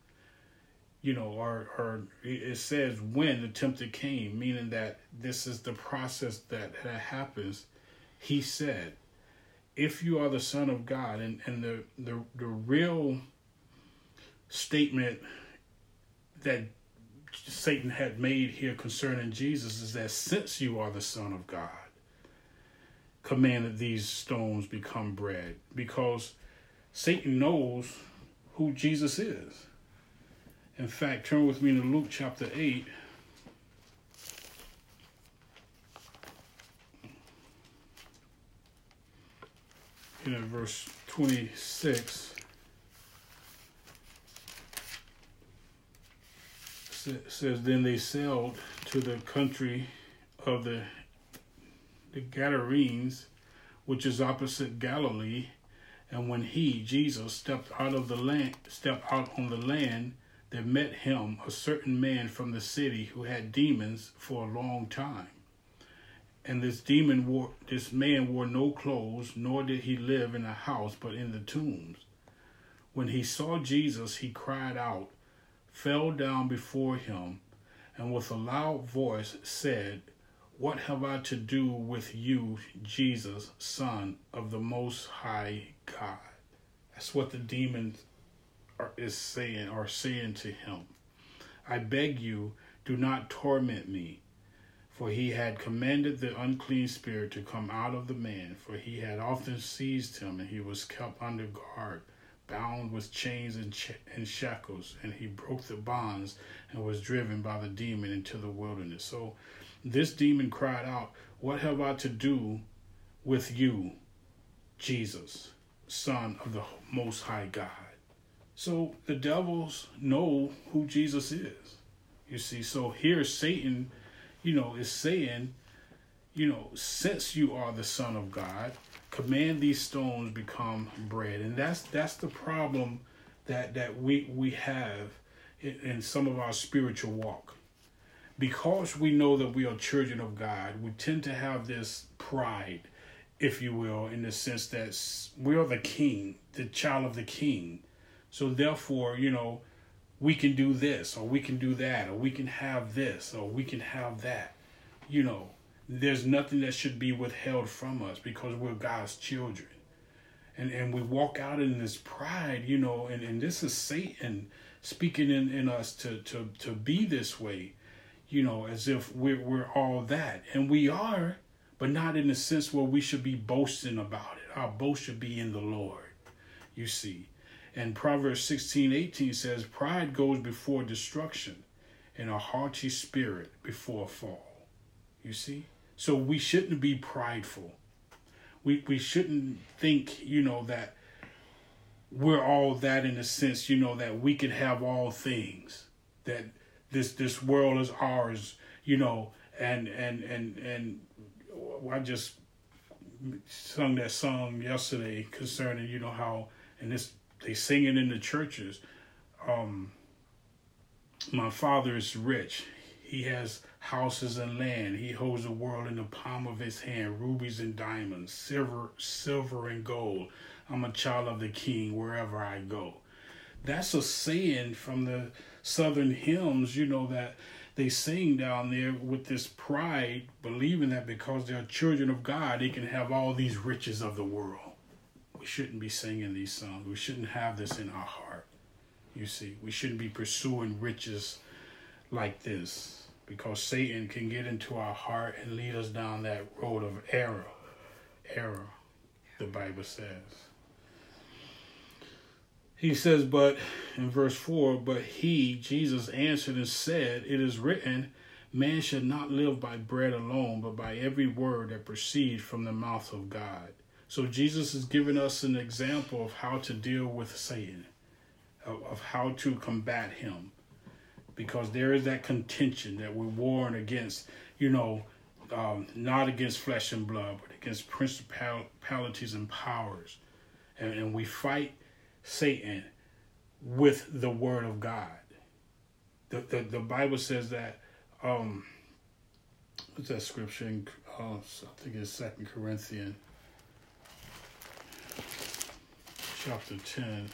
Or it says when the tempter came, meaning that this is the process that happens. He said, if you are the Son of God, and the real statement that Satan had made here concerning Jesus is that since you are the Son of God, command that these stones become bread. Because Satan knows who Jesus is. In fact, turn with me to Luke chapter 8. In verse 26, says, Then they sailed to the country of the Gadarenes, which is opposite Galilee. And when Jesus, stepped out on the land, there met him a certain man from the city who had demons for a long time. And this man wore no clothes, nor did he live in a house, but in the tombs. When he saw Jesus, he cried out, fell down before him, and with a loud voice said, What have I to do with you, Jesus, Son of the Most High God? That's what the demons are saying to him. I beg you, do not torment me. For he had commanded the unclean spirit to come out of the man, for he had often seized him, and he was kept under guard, bound with chains and shackles, and he broke the bonds and was driven by the demon into the wilderness. So this demon cried out, What have I to do with you, Jesus, Son of the Most High God. So the devils know who Jesus is. You see, so here Satan, is saying, since you are the Son of God, command these stones become bread. And that's the problem that we have in some of our spiritual walk. Because we know that we are children of God, we tend to have this pride, if you will, in the sense that we are the king, the child of the king. So therefore, we can do this, or we can do that, or we can have this, or we can have that. There's nothing that should be withheld from us because we're God's children. And we walk out in this pride, and this is Satan speaking in us to be this way, as if we're all that. And we are, but not in the sense where we should be boasting about it. Our boast should be in the Lord, you see. And Proverbs 16:18 says, pride goes before destruction, and a haughty spirit before a fall. You see? So we shouldn't be prideful. We shouldn't think, that we're all that in a sense, that we can have all things, that this world is ours, and I just sung that song yesterday concerning, how, and this, they sing it in the churches. My Father is rich. He has houses and land. He holds the world in the palm of his hand, rubies and diamonds, silver and gold. I'm a child of the King wherever I go. That's a saying from the Southern hymns, that they sing down there with this pride, believing that because they're children of God, they can have all these riches of the world. We shouldn't be singing these songs. We shouldn't have this in our heart. You see, we shouldn't be pursuing riches like this, because Satan can get into our heart and lead us down that road of error, the Bible says. He says, but in verse 4, but he, Jesus, answered and said, it is written, man should not live by bread alone, but by every word that proceeds from the mouth of God. So Jesus is giving us an example of how to deal with Satan, of how to combat him. Because there is that contention that we're warring against, not against flesh and blood, but against principalities and powers. And we fight Satan with the word of God. The Bible says that, what's that scripture? I think it's 2 Corinthians chapter 10.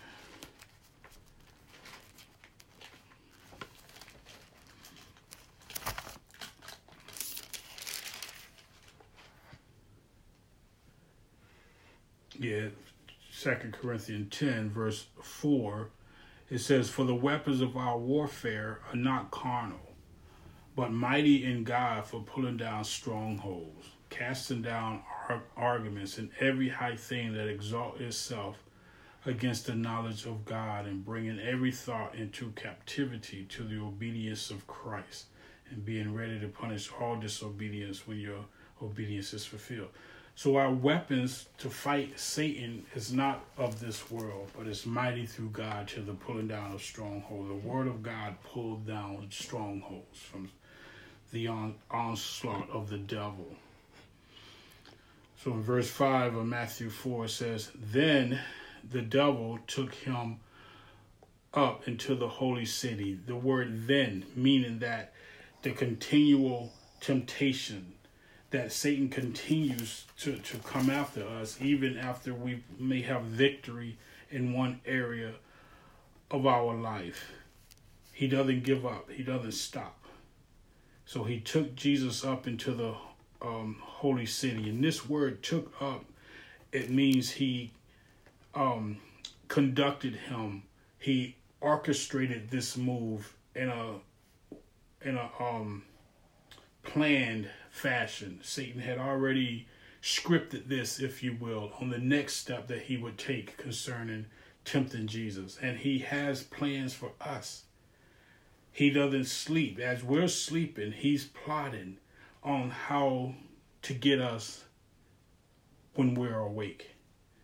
Yeah, 2 Corinthians 10, verse 4, it says, for the weapons of our warfare are not carnal, but mighty in God for pulling down strongholds, casting down arguments and every high thing that exalts itself against the knowledge of God, and bringing every thought into captivity to the obedience of Christ, and being ready to punish all disobedience when your obedience is fulfilled. So our weapons to fight Satan is not of this world, but it's mighty through God to the pulling down of strongholds. The word of God pulled down strongholds from the onslaught of the devil. So in verse 5 of Matthew 4 it says, then the devil took him up into the holy city. The word then meaning that the continual temptation, that Satan continues to come after us, even after we may have victory in one area of our life. He doesn't give up. He doesn't stop. So he took Jesus up into the holy city. And this word took up, it means he conducted him. He orchestrated this move in a planned fashion. Satan had already scripted this, if you will, on the next step that he would take concerning tempting Jesus. And he has plans for us. He doesn't sleep. As we're sleeping, he's plotting on how to get us when we're awake.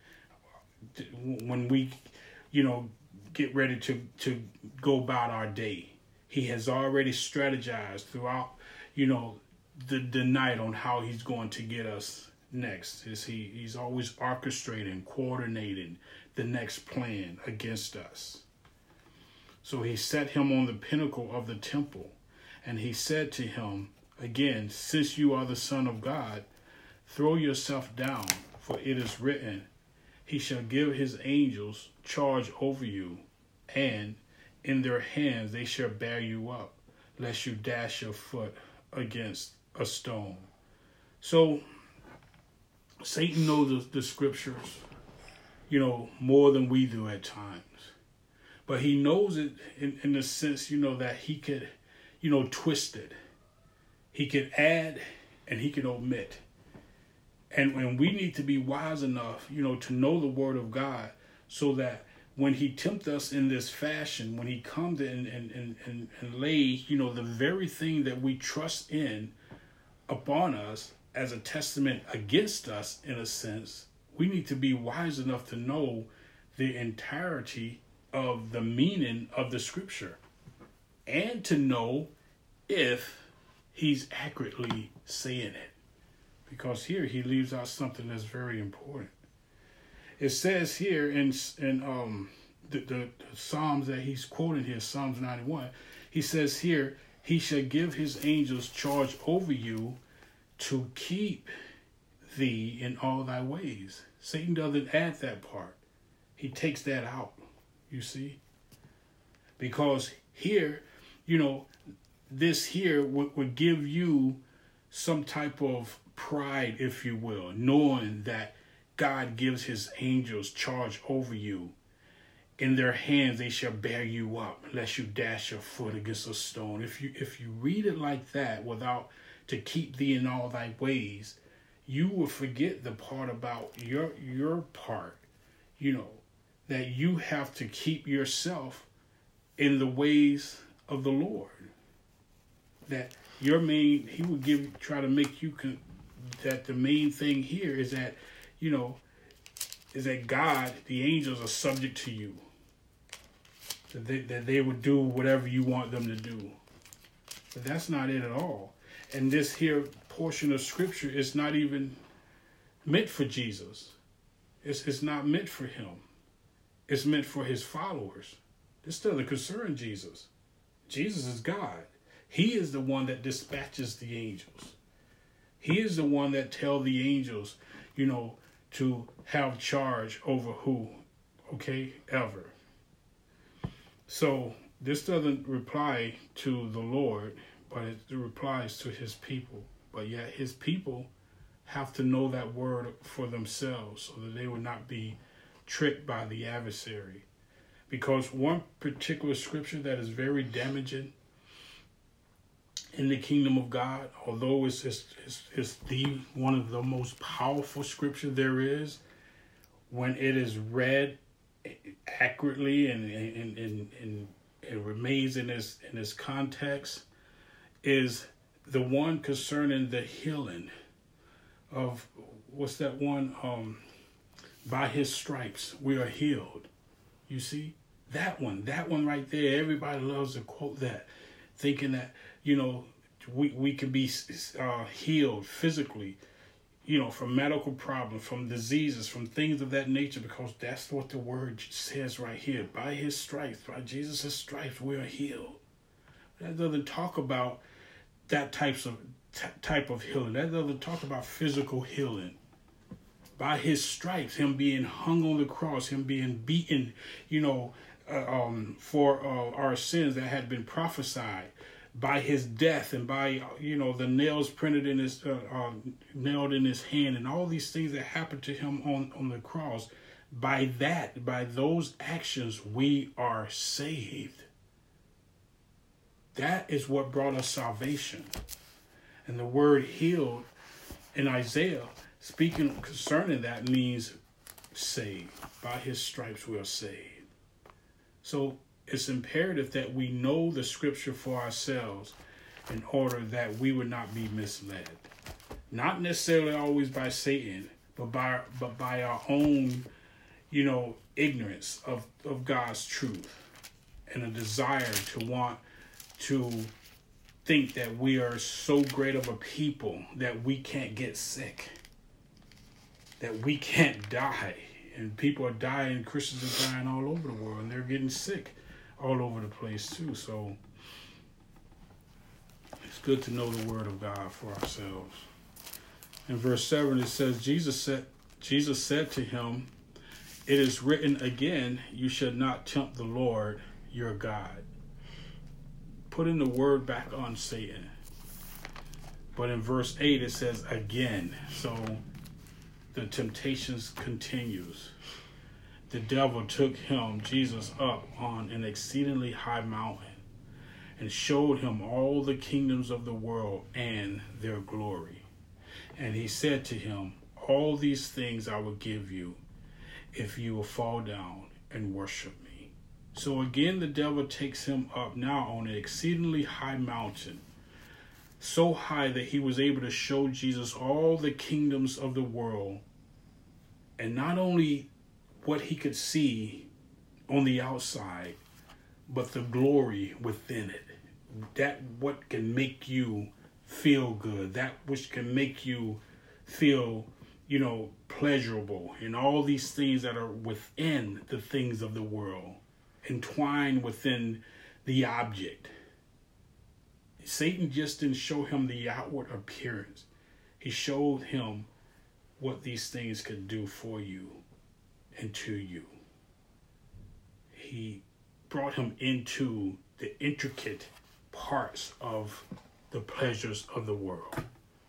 when we, get ready to go about our day. He has already strategized throughout, the night on how he's going to get us next. He's always orchestrating, coordinating the next plan against us. So he set him on the pinnacle of the temple, and he said to him, again, since you are the Son of God, throw yourself down, for it is written, he shall give his angels charge over you, and in their hands they shall bear you up, lest you dash your foot against a stone. So Satan knows the scriptures, more than we do at times. But he knows it in the sense, that he could, twist it. He could add and he could omit. And we need to be wise enough, to know the word of God, so that when he tempts us in this fashion, when he comes in and lay, the very thing that we trust in upon us as a testament against us, in a sense, we need to be wise enough to know the entirety of the meaning of the scripture, and to know if he's accurately saying it. Because here he leaves out something that's very important. It says here in the Psalms that he's quoting here, Psalms 91, he says here, he shall give his angels charge over you to keep thee in all thy ways. Satan doesn't add that part. He takes that out, you see. Because here, this here would give you some type of pride, if you will, knowing that God gives his angels charge over you. In their hands they shall bear you up, lest you dash your foot against a stone. If you read it like that, without to keep thee in all thy ways, you will forget the part about your part, that you have to keep yourself in the ways of the Lord. That he would try to make you that the main thing here is that, is that God, the angels, are subject to you. That they would do whatever you want them to do. But that's not it at all. And this here portion of scripture is not even meant for Jesus. It's not meant for him. It's meant for his followers. This doesn't concern Jesus. Jesus is God. He is the one that dispatches the angels. He is the one that tells the angels, to have charge over who, ever. So this doesn't reply to the Lord, but it replies to his people. But yet his people have to know that word for themselves, so that they would not be tricked by the adversary. Because one particular scripture that is very damaging in the kingdom of God, although it's the one of the most powerful scripture there is, when it is read accurately and it remains in its context, is the one concerning the healing of, what's that one? By his stripes we are healed. You see? That one right there, everybody loves to quote that, thinking that, we can be healed physically, from medical problems, from diseases, from things of that nature, because that's what the word says right here. By his stripes, by Jesus' stripes, we are healed. That doesn't talk about that type of healing. That doesn't talk about physical healing. By his stripes, him being hung on the cross, him being beaten, for our sins that had been prophesied, by his death, and by the nails printed in his nailed in his hand, and all these things that happened to him on the cross. By those actions, we are saved. That is what brought us salvation. And the word healed in Isaiah, speaking concerning that, means saved. By his stripes we are saved. So it's imperative that we know the scripture for ourselves in order that we would not be misled. Not necessarily always by Satan, but by our own, ignorance of God's truth, and a desire to want to think that we are so great of a people that we can't get sick, that we can't die. And people are dying, Christians are dying all over the world, and they're getting sick all over the place too. So it's good to know the word of God for ourselves. In verse 7 it says, Jesus said to him, "It is written again, you shall not tempt the Lord your God." Putting the word back on Satan. But in verse 8 it says again. So the temptations continues. The devil took him, Jesus, up on an exceedingly high mountain and showed him all the kingdoms of the world and their glory. And he said to him, "All these things I will give you if you will fall down and worship me." So again, the devil takes him up now on an exceedingly high mountain, so high that he was able to show Jesus all the kingdoms of the world, and not only what he could see on the outside, but the glory within it. That what can make you feel good, that which can make you feel, pleasurable, and all these things that are within the things of the world, entwined within the object. Satan just didn't show him the outward appearance. He showed him what these things could do for you and to you. He brought him into the intricate parts of the pleasures of the world.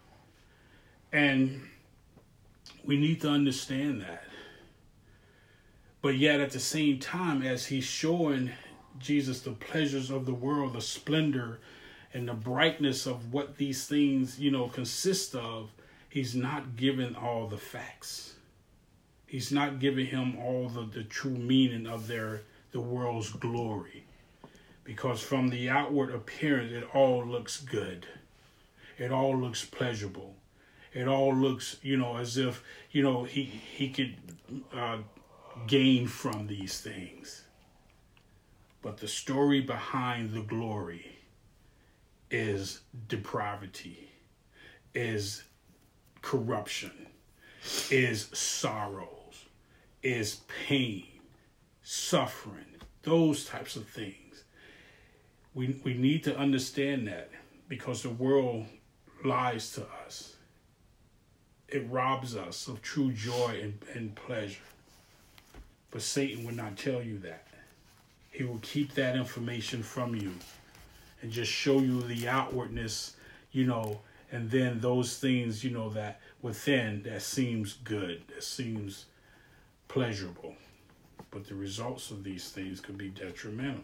And we need to understand that. But yet at the same time, as he's showing Jesus the pleasures of the world, the splendor and the brightness of what these things, consist of, he's not giving all the facts. He's not giving him all the true meaning of the world's glory. Because from the outward appearance, it all looks good. It all looks pleasurable. It all looks, as if, he could gain from these things. But the story behind the glory is depravity, is corruption, is sorrows, is pain, suffering, those types of things. We need to understand that, because the world lies to us. It robs us of true joy and pleasure. But Satan would not tell you that. He will keep that information from you and just show you the outwardness, and then those things, that within that seems good, that seems pleasurable. But the results of these things could be detrimental.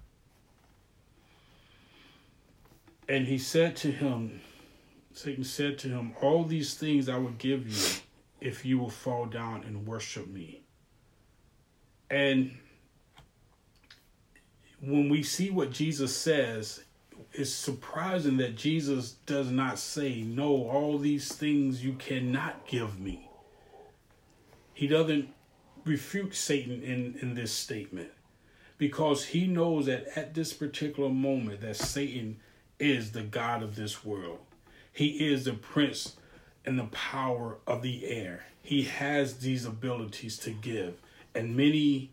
And Satan said to him, "All these things I will give you if you will fall down and worship me." And when we see what Jesus says, it's surprising that Jesus does not say, "No, all these things you cannot give me." He doesn't refute Satan in this statement, because he knows that at this particular moment that Satan is the god of this world. He is the prince and the power of the air. He has these abilities to give. And many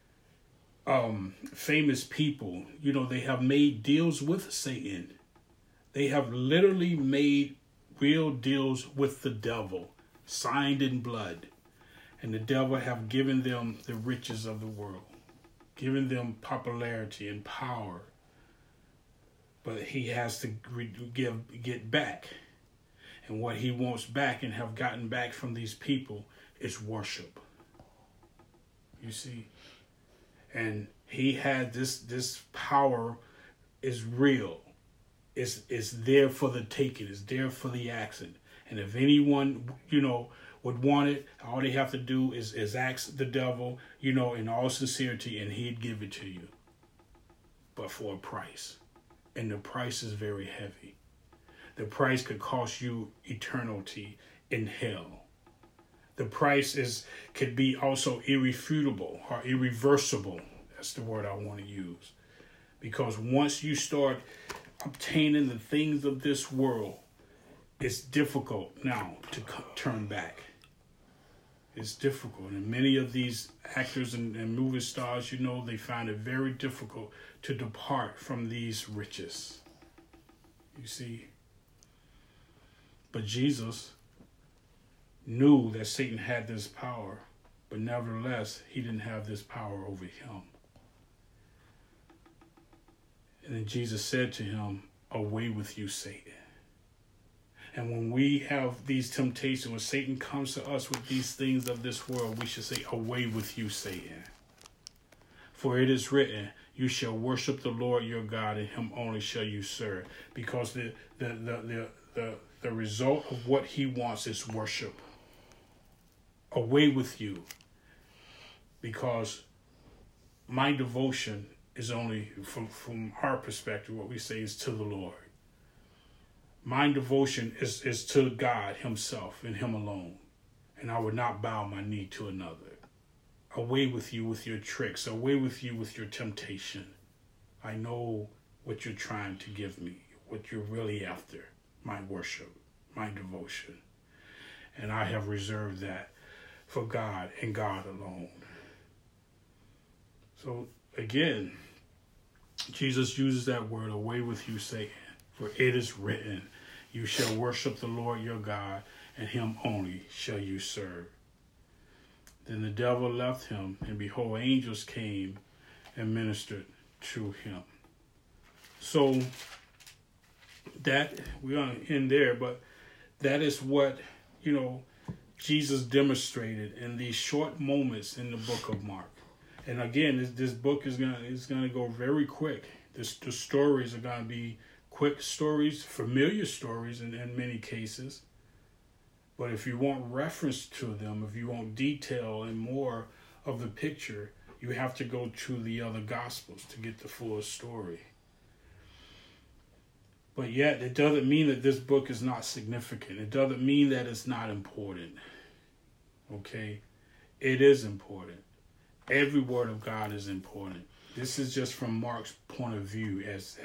famous people, they have made deals with Satan. They have literally made real deals with the devil, signed in blood. And the devil have given them the riches of the world, given them popularity and power. But he has to get back. And what he wants back and have gotten back from these people is worship. You see? And he had this power is real. It's there for the taking. It's there for the action. And if anyone, would want it, all they have to do is ask the devil, in all sincerity, and he'd give it to you. But for a price. And the price is very heavy. The price could cost you eternity in hell. The price could be also irrefutable or irreversible. That's the word I want to use. Because once you start obtaining the things of this world, it's difficult now to turn back. It's difficult. And many of these actors and movie stars, they find it very difficult to depart from these riches. You see? But Jesus knew that Satan had this power, but nevertheless, he didn't have this power over him. And then Jesus said to him, "Away with you, Satan." And when we have these temptations, when Satan comes to us with these things of this world, we should say, "Away with you, Satan. For it is written, you shall worship the Lord your God, and him only shall you serve." Because the result of what he wants is worship. Away with you. Because my devotion is only, from our perspective, what we say is to the Lord. My devotion is to God himself and him alone. And I would not bow my knee to another. Away with you with your tricks. Away with you with your temptation. I know what you're trying to give me. What you're really after. My worship. My devotion. And I have reserved that for God and God alone. So again, Jesus uses that word, "Away with you, Satan. For it is written, you shall worship the Lord your God, and him only shall you serve." Then the devil left him, and behold, angels came and ministered to him. So that, we're going to end there, but that is what, Jesus demonstrated in these short moments in the book of Mark. And again, this book is gonna go very quick. The stories are going to be quick stories, familiar stories in many cases. But if you want reference to them, if you want detail and more of the picture, you have to go to the other Gospels to get the full story. But yet, it doesn't mean that this book is not significant. It doesn't mean that it's not important. Okay? It is important. Every word of God is important. This is just from Mark's point of view as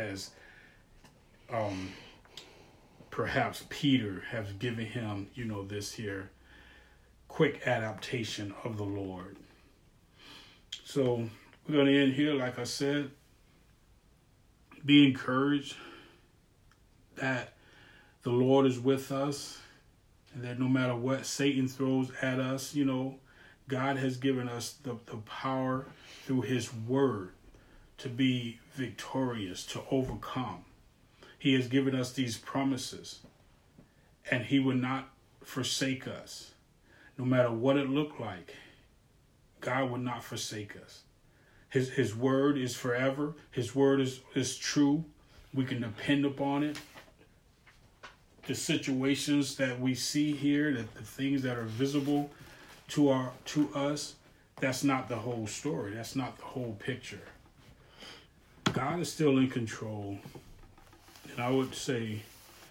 perhaps Peter has given him, this here quick adaptation of the Lord. So we're going to end here. Like I said, be encouraged that the Lord is with us and that no matter what Satan throws at us, God has given us the power through his word to be victorious, to overcome. He has given us these promises, and he will not forsake us. No matter what it looked like, God will not forsake us. His word is forever. His word is true. We can depend upon it. The situations that we see here, the things that are visible to us, that's not the whole story. That's not the whole picture. God is still in control. And I would say,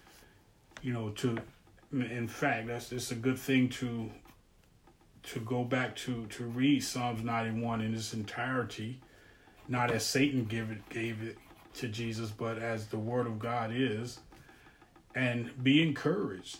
in fact, it's a good thing to go back to read Psalms 91 in its entirety, not as Satan gave it to Jesus, but as the word of God is, and be encouraged.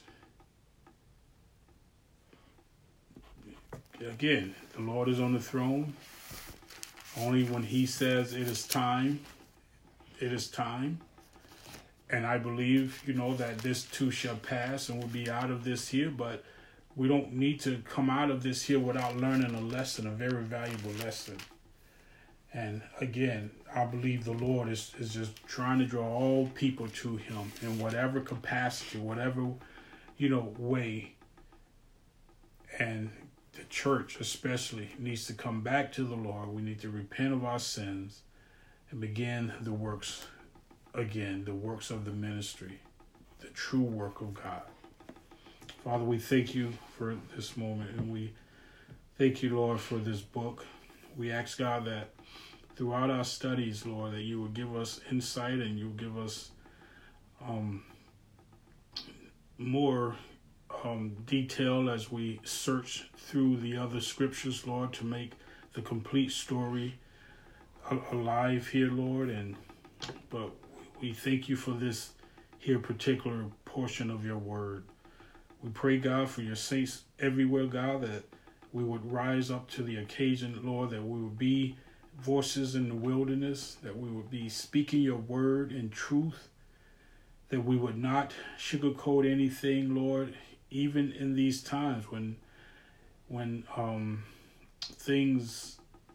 Again, the Lord is on the throne. Only when he says it is time, it is time. And I believe, that this too shall pass and we'll be out of this here. But we don't need to come out of this here without learning a lesson, a very valuable lesson. And again, I believe the Lord is just trying to draw all people to him in whatever capacity, whatever, way. And the church especially needs to come back to the Lord. We need to repent of our sins and begin the works again, the works of the ministry, the true work of God. Father, we thank you for this moment, and we thank you, Lord, for this book. We ask, God, that throughout our studies, Lord, that you will give us insight and you will give us more detail as we search through the other scriptures, Lord, to make the complete story alive here, Lord. But we thank you for this here particular portion of your word. We pray, God, for your saints everywhere, God, that we would rise up to the occasion, Lord, that we would be voices in the wilderness, that we would be speaking your word in truth, that we would not sugarcoat anything, Lord, even in these times when things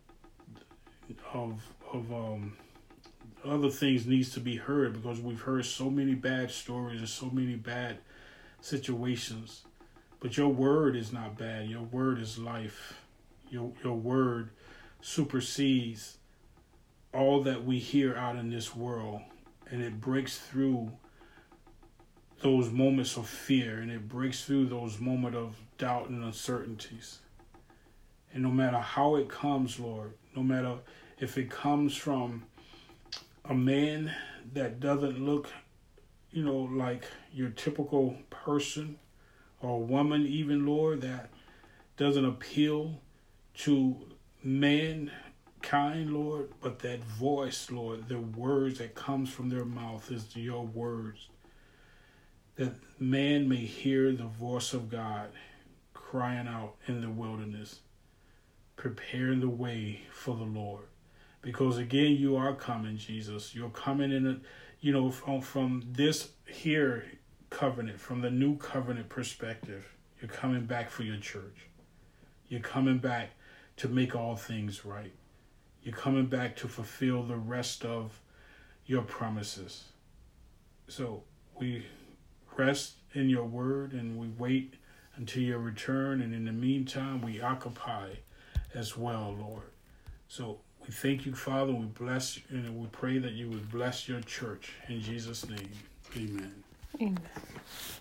of other things needs to be heard, because we've heard so many bad stories and so many bad situations. But your word is not bad. Your word is life. Your word supersedes all that we hear out in this world, and it breaks through those moments of fear, and it breaks through those moments of doubt and uncertainties. And no matter how it comes, Lord, no matter if it comes from a man that doesn't look, like your typical person, or a woman even, Lord, that doesn't appeal to mankind, Lord, but that voice, Lord, the words that comes from their mouth is your words, that man may hear the voice of God crying out in the wilderness, preparing the way for the Lord. Because again, you are coming, Jesus. You're coming in from this here covenant, from the new covenant perspective. You're coming back for your church. You're coming back to make all things right. You're coming back to fulfill the rest of your promises. So we rest in your word, and we wait until your return. And in the meantime, we occupy as well, Lord. So we thank you, Father. We bless you, and we pray that you would bless your church. In Jesus' name, amen. Amen.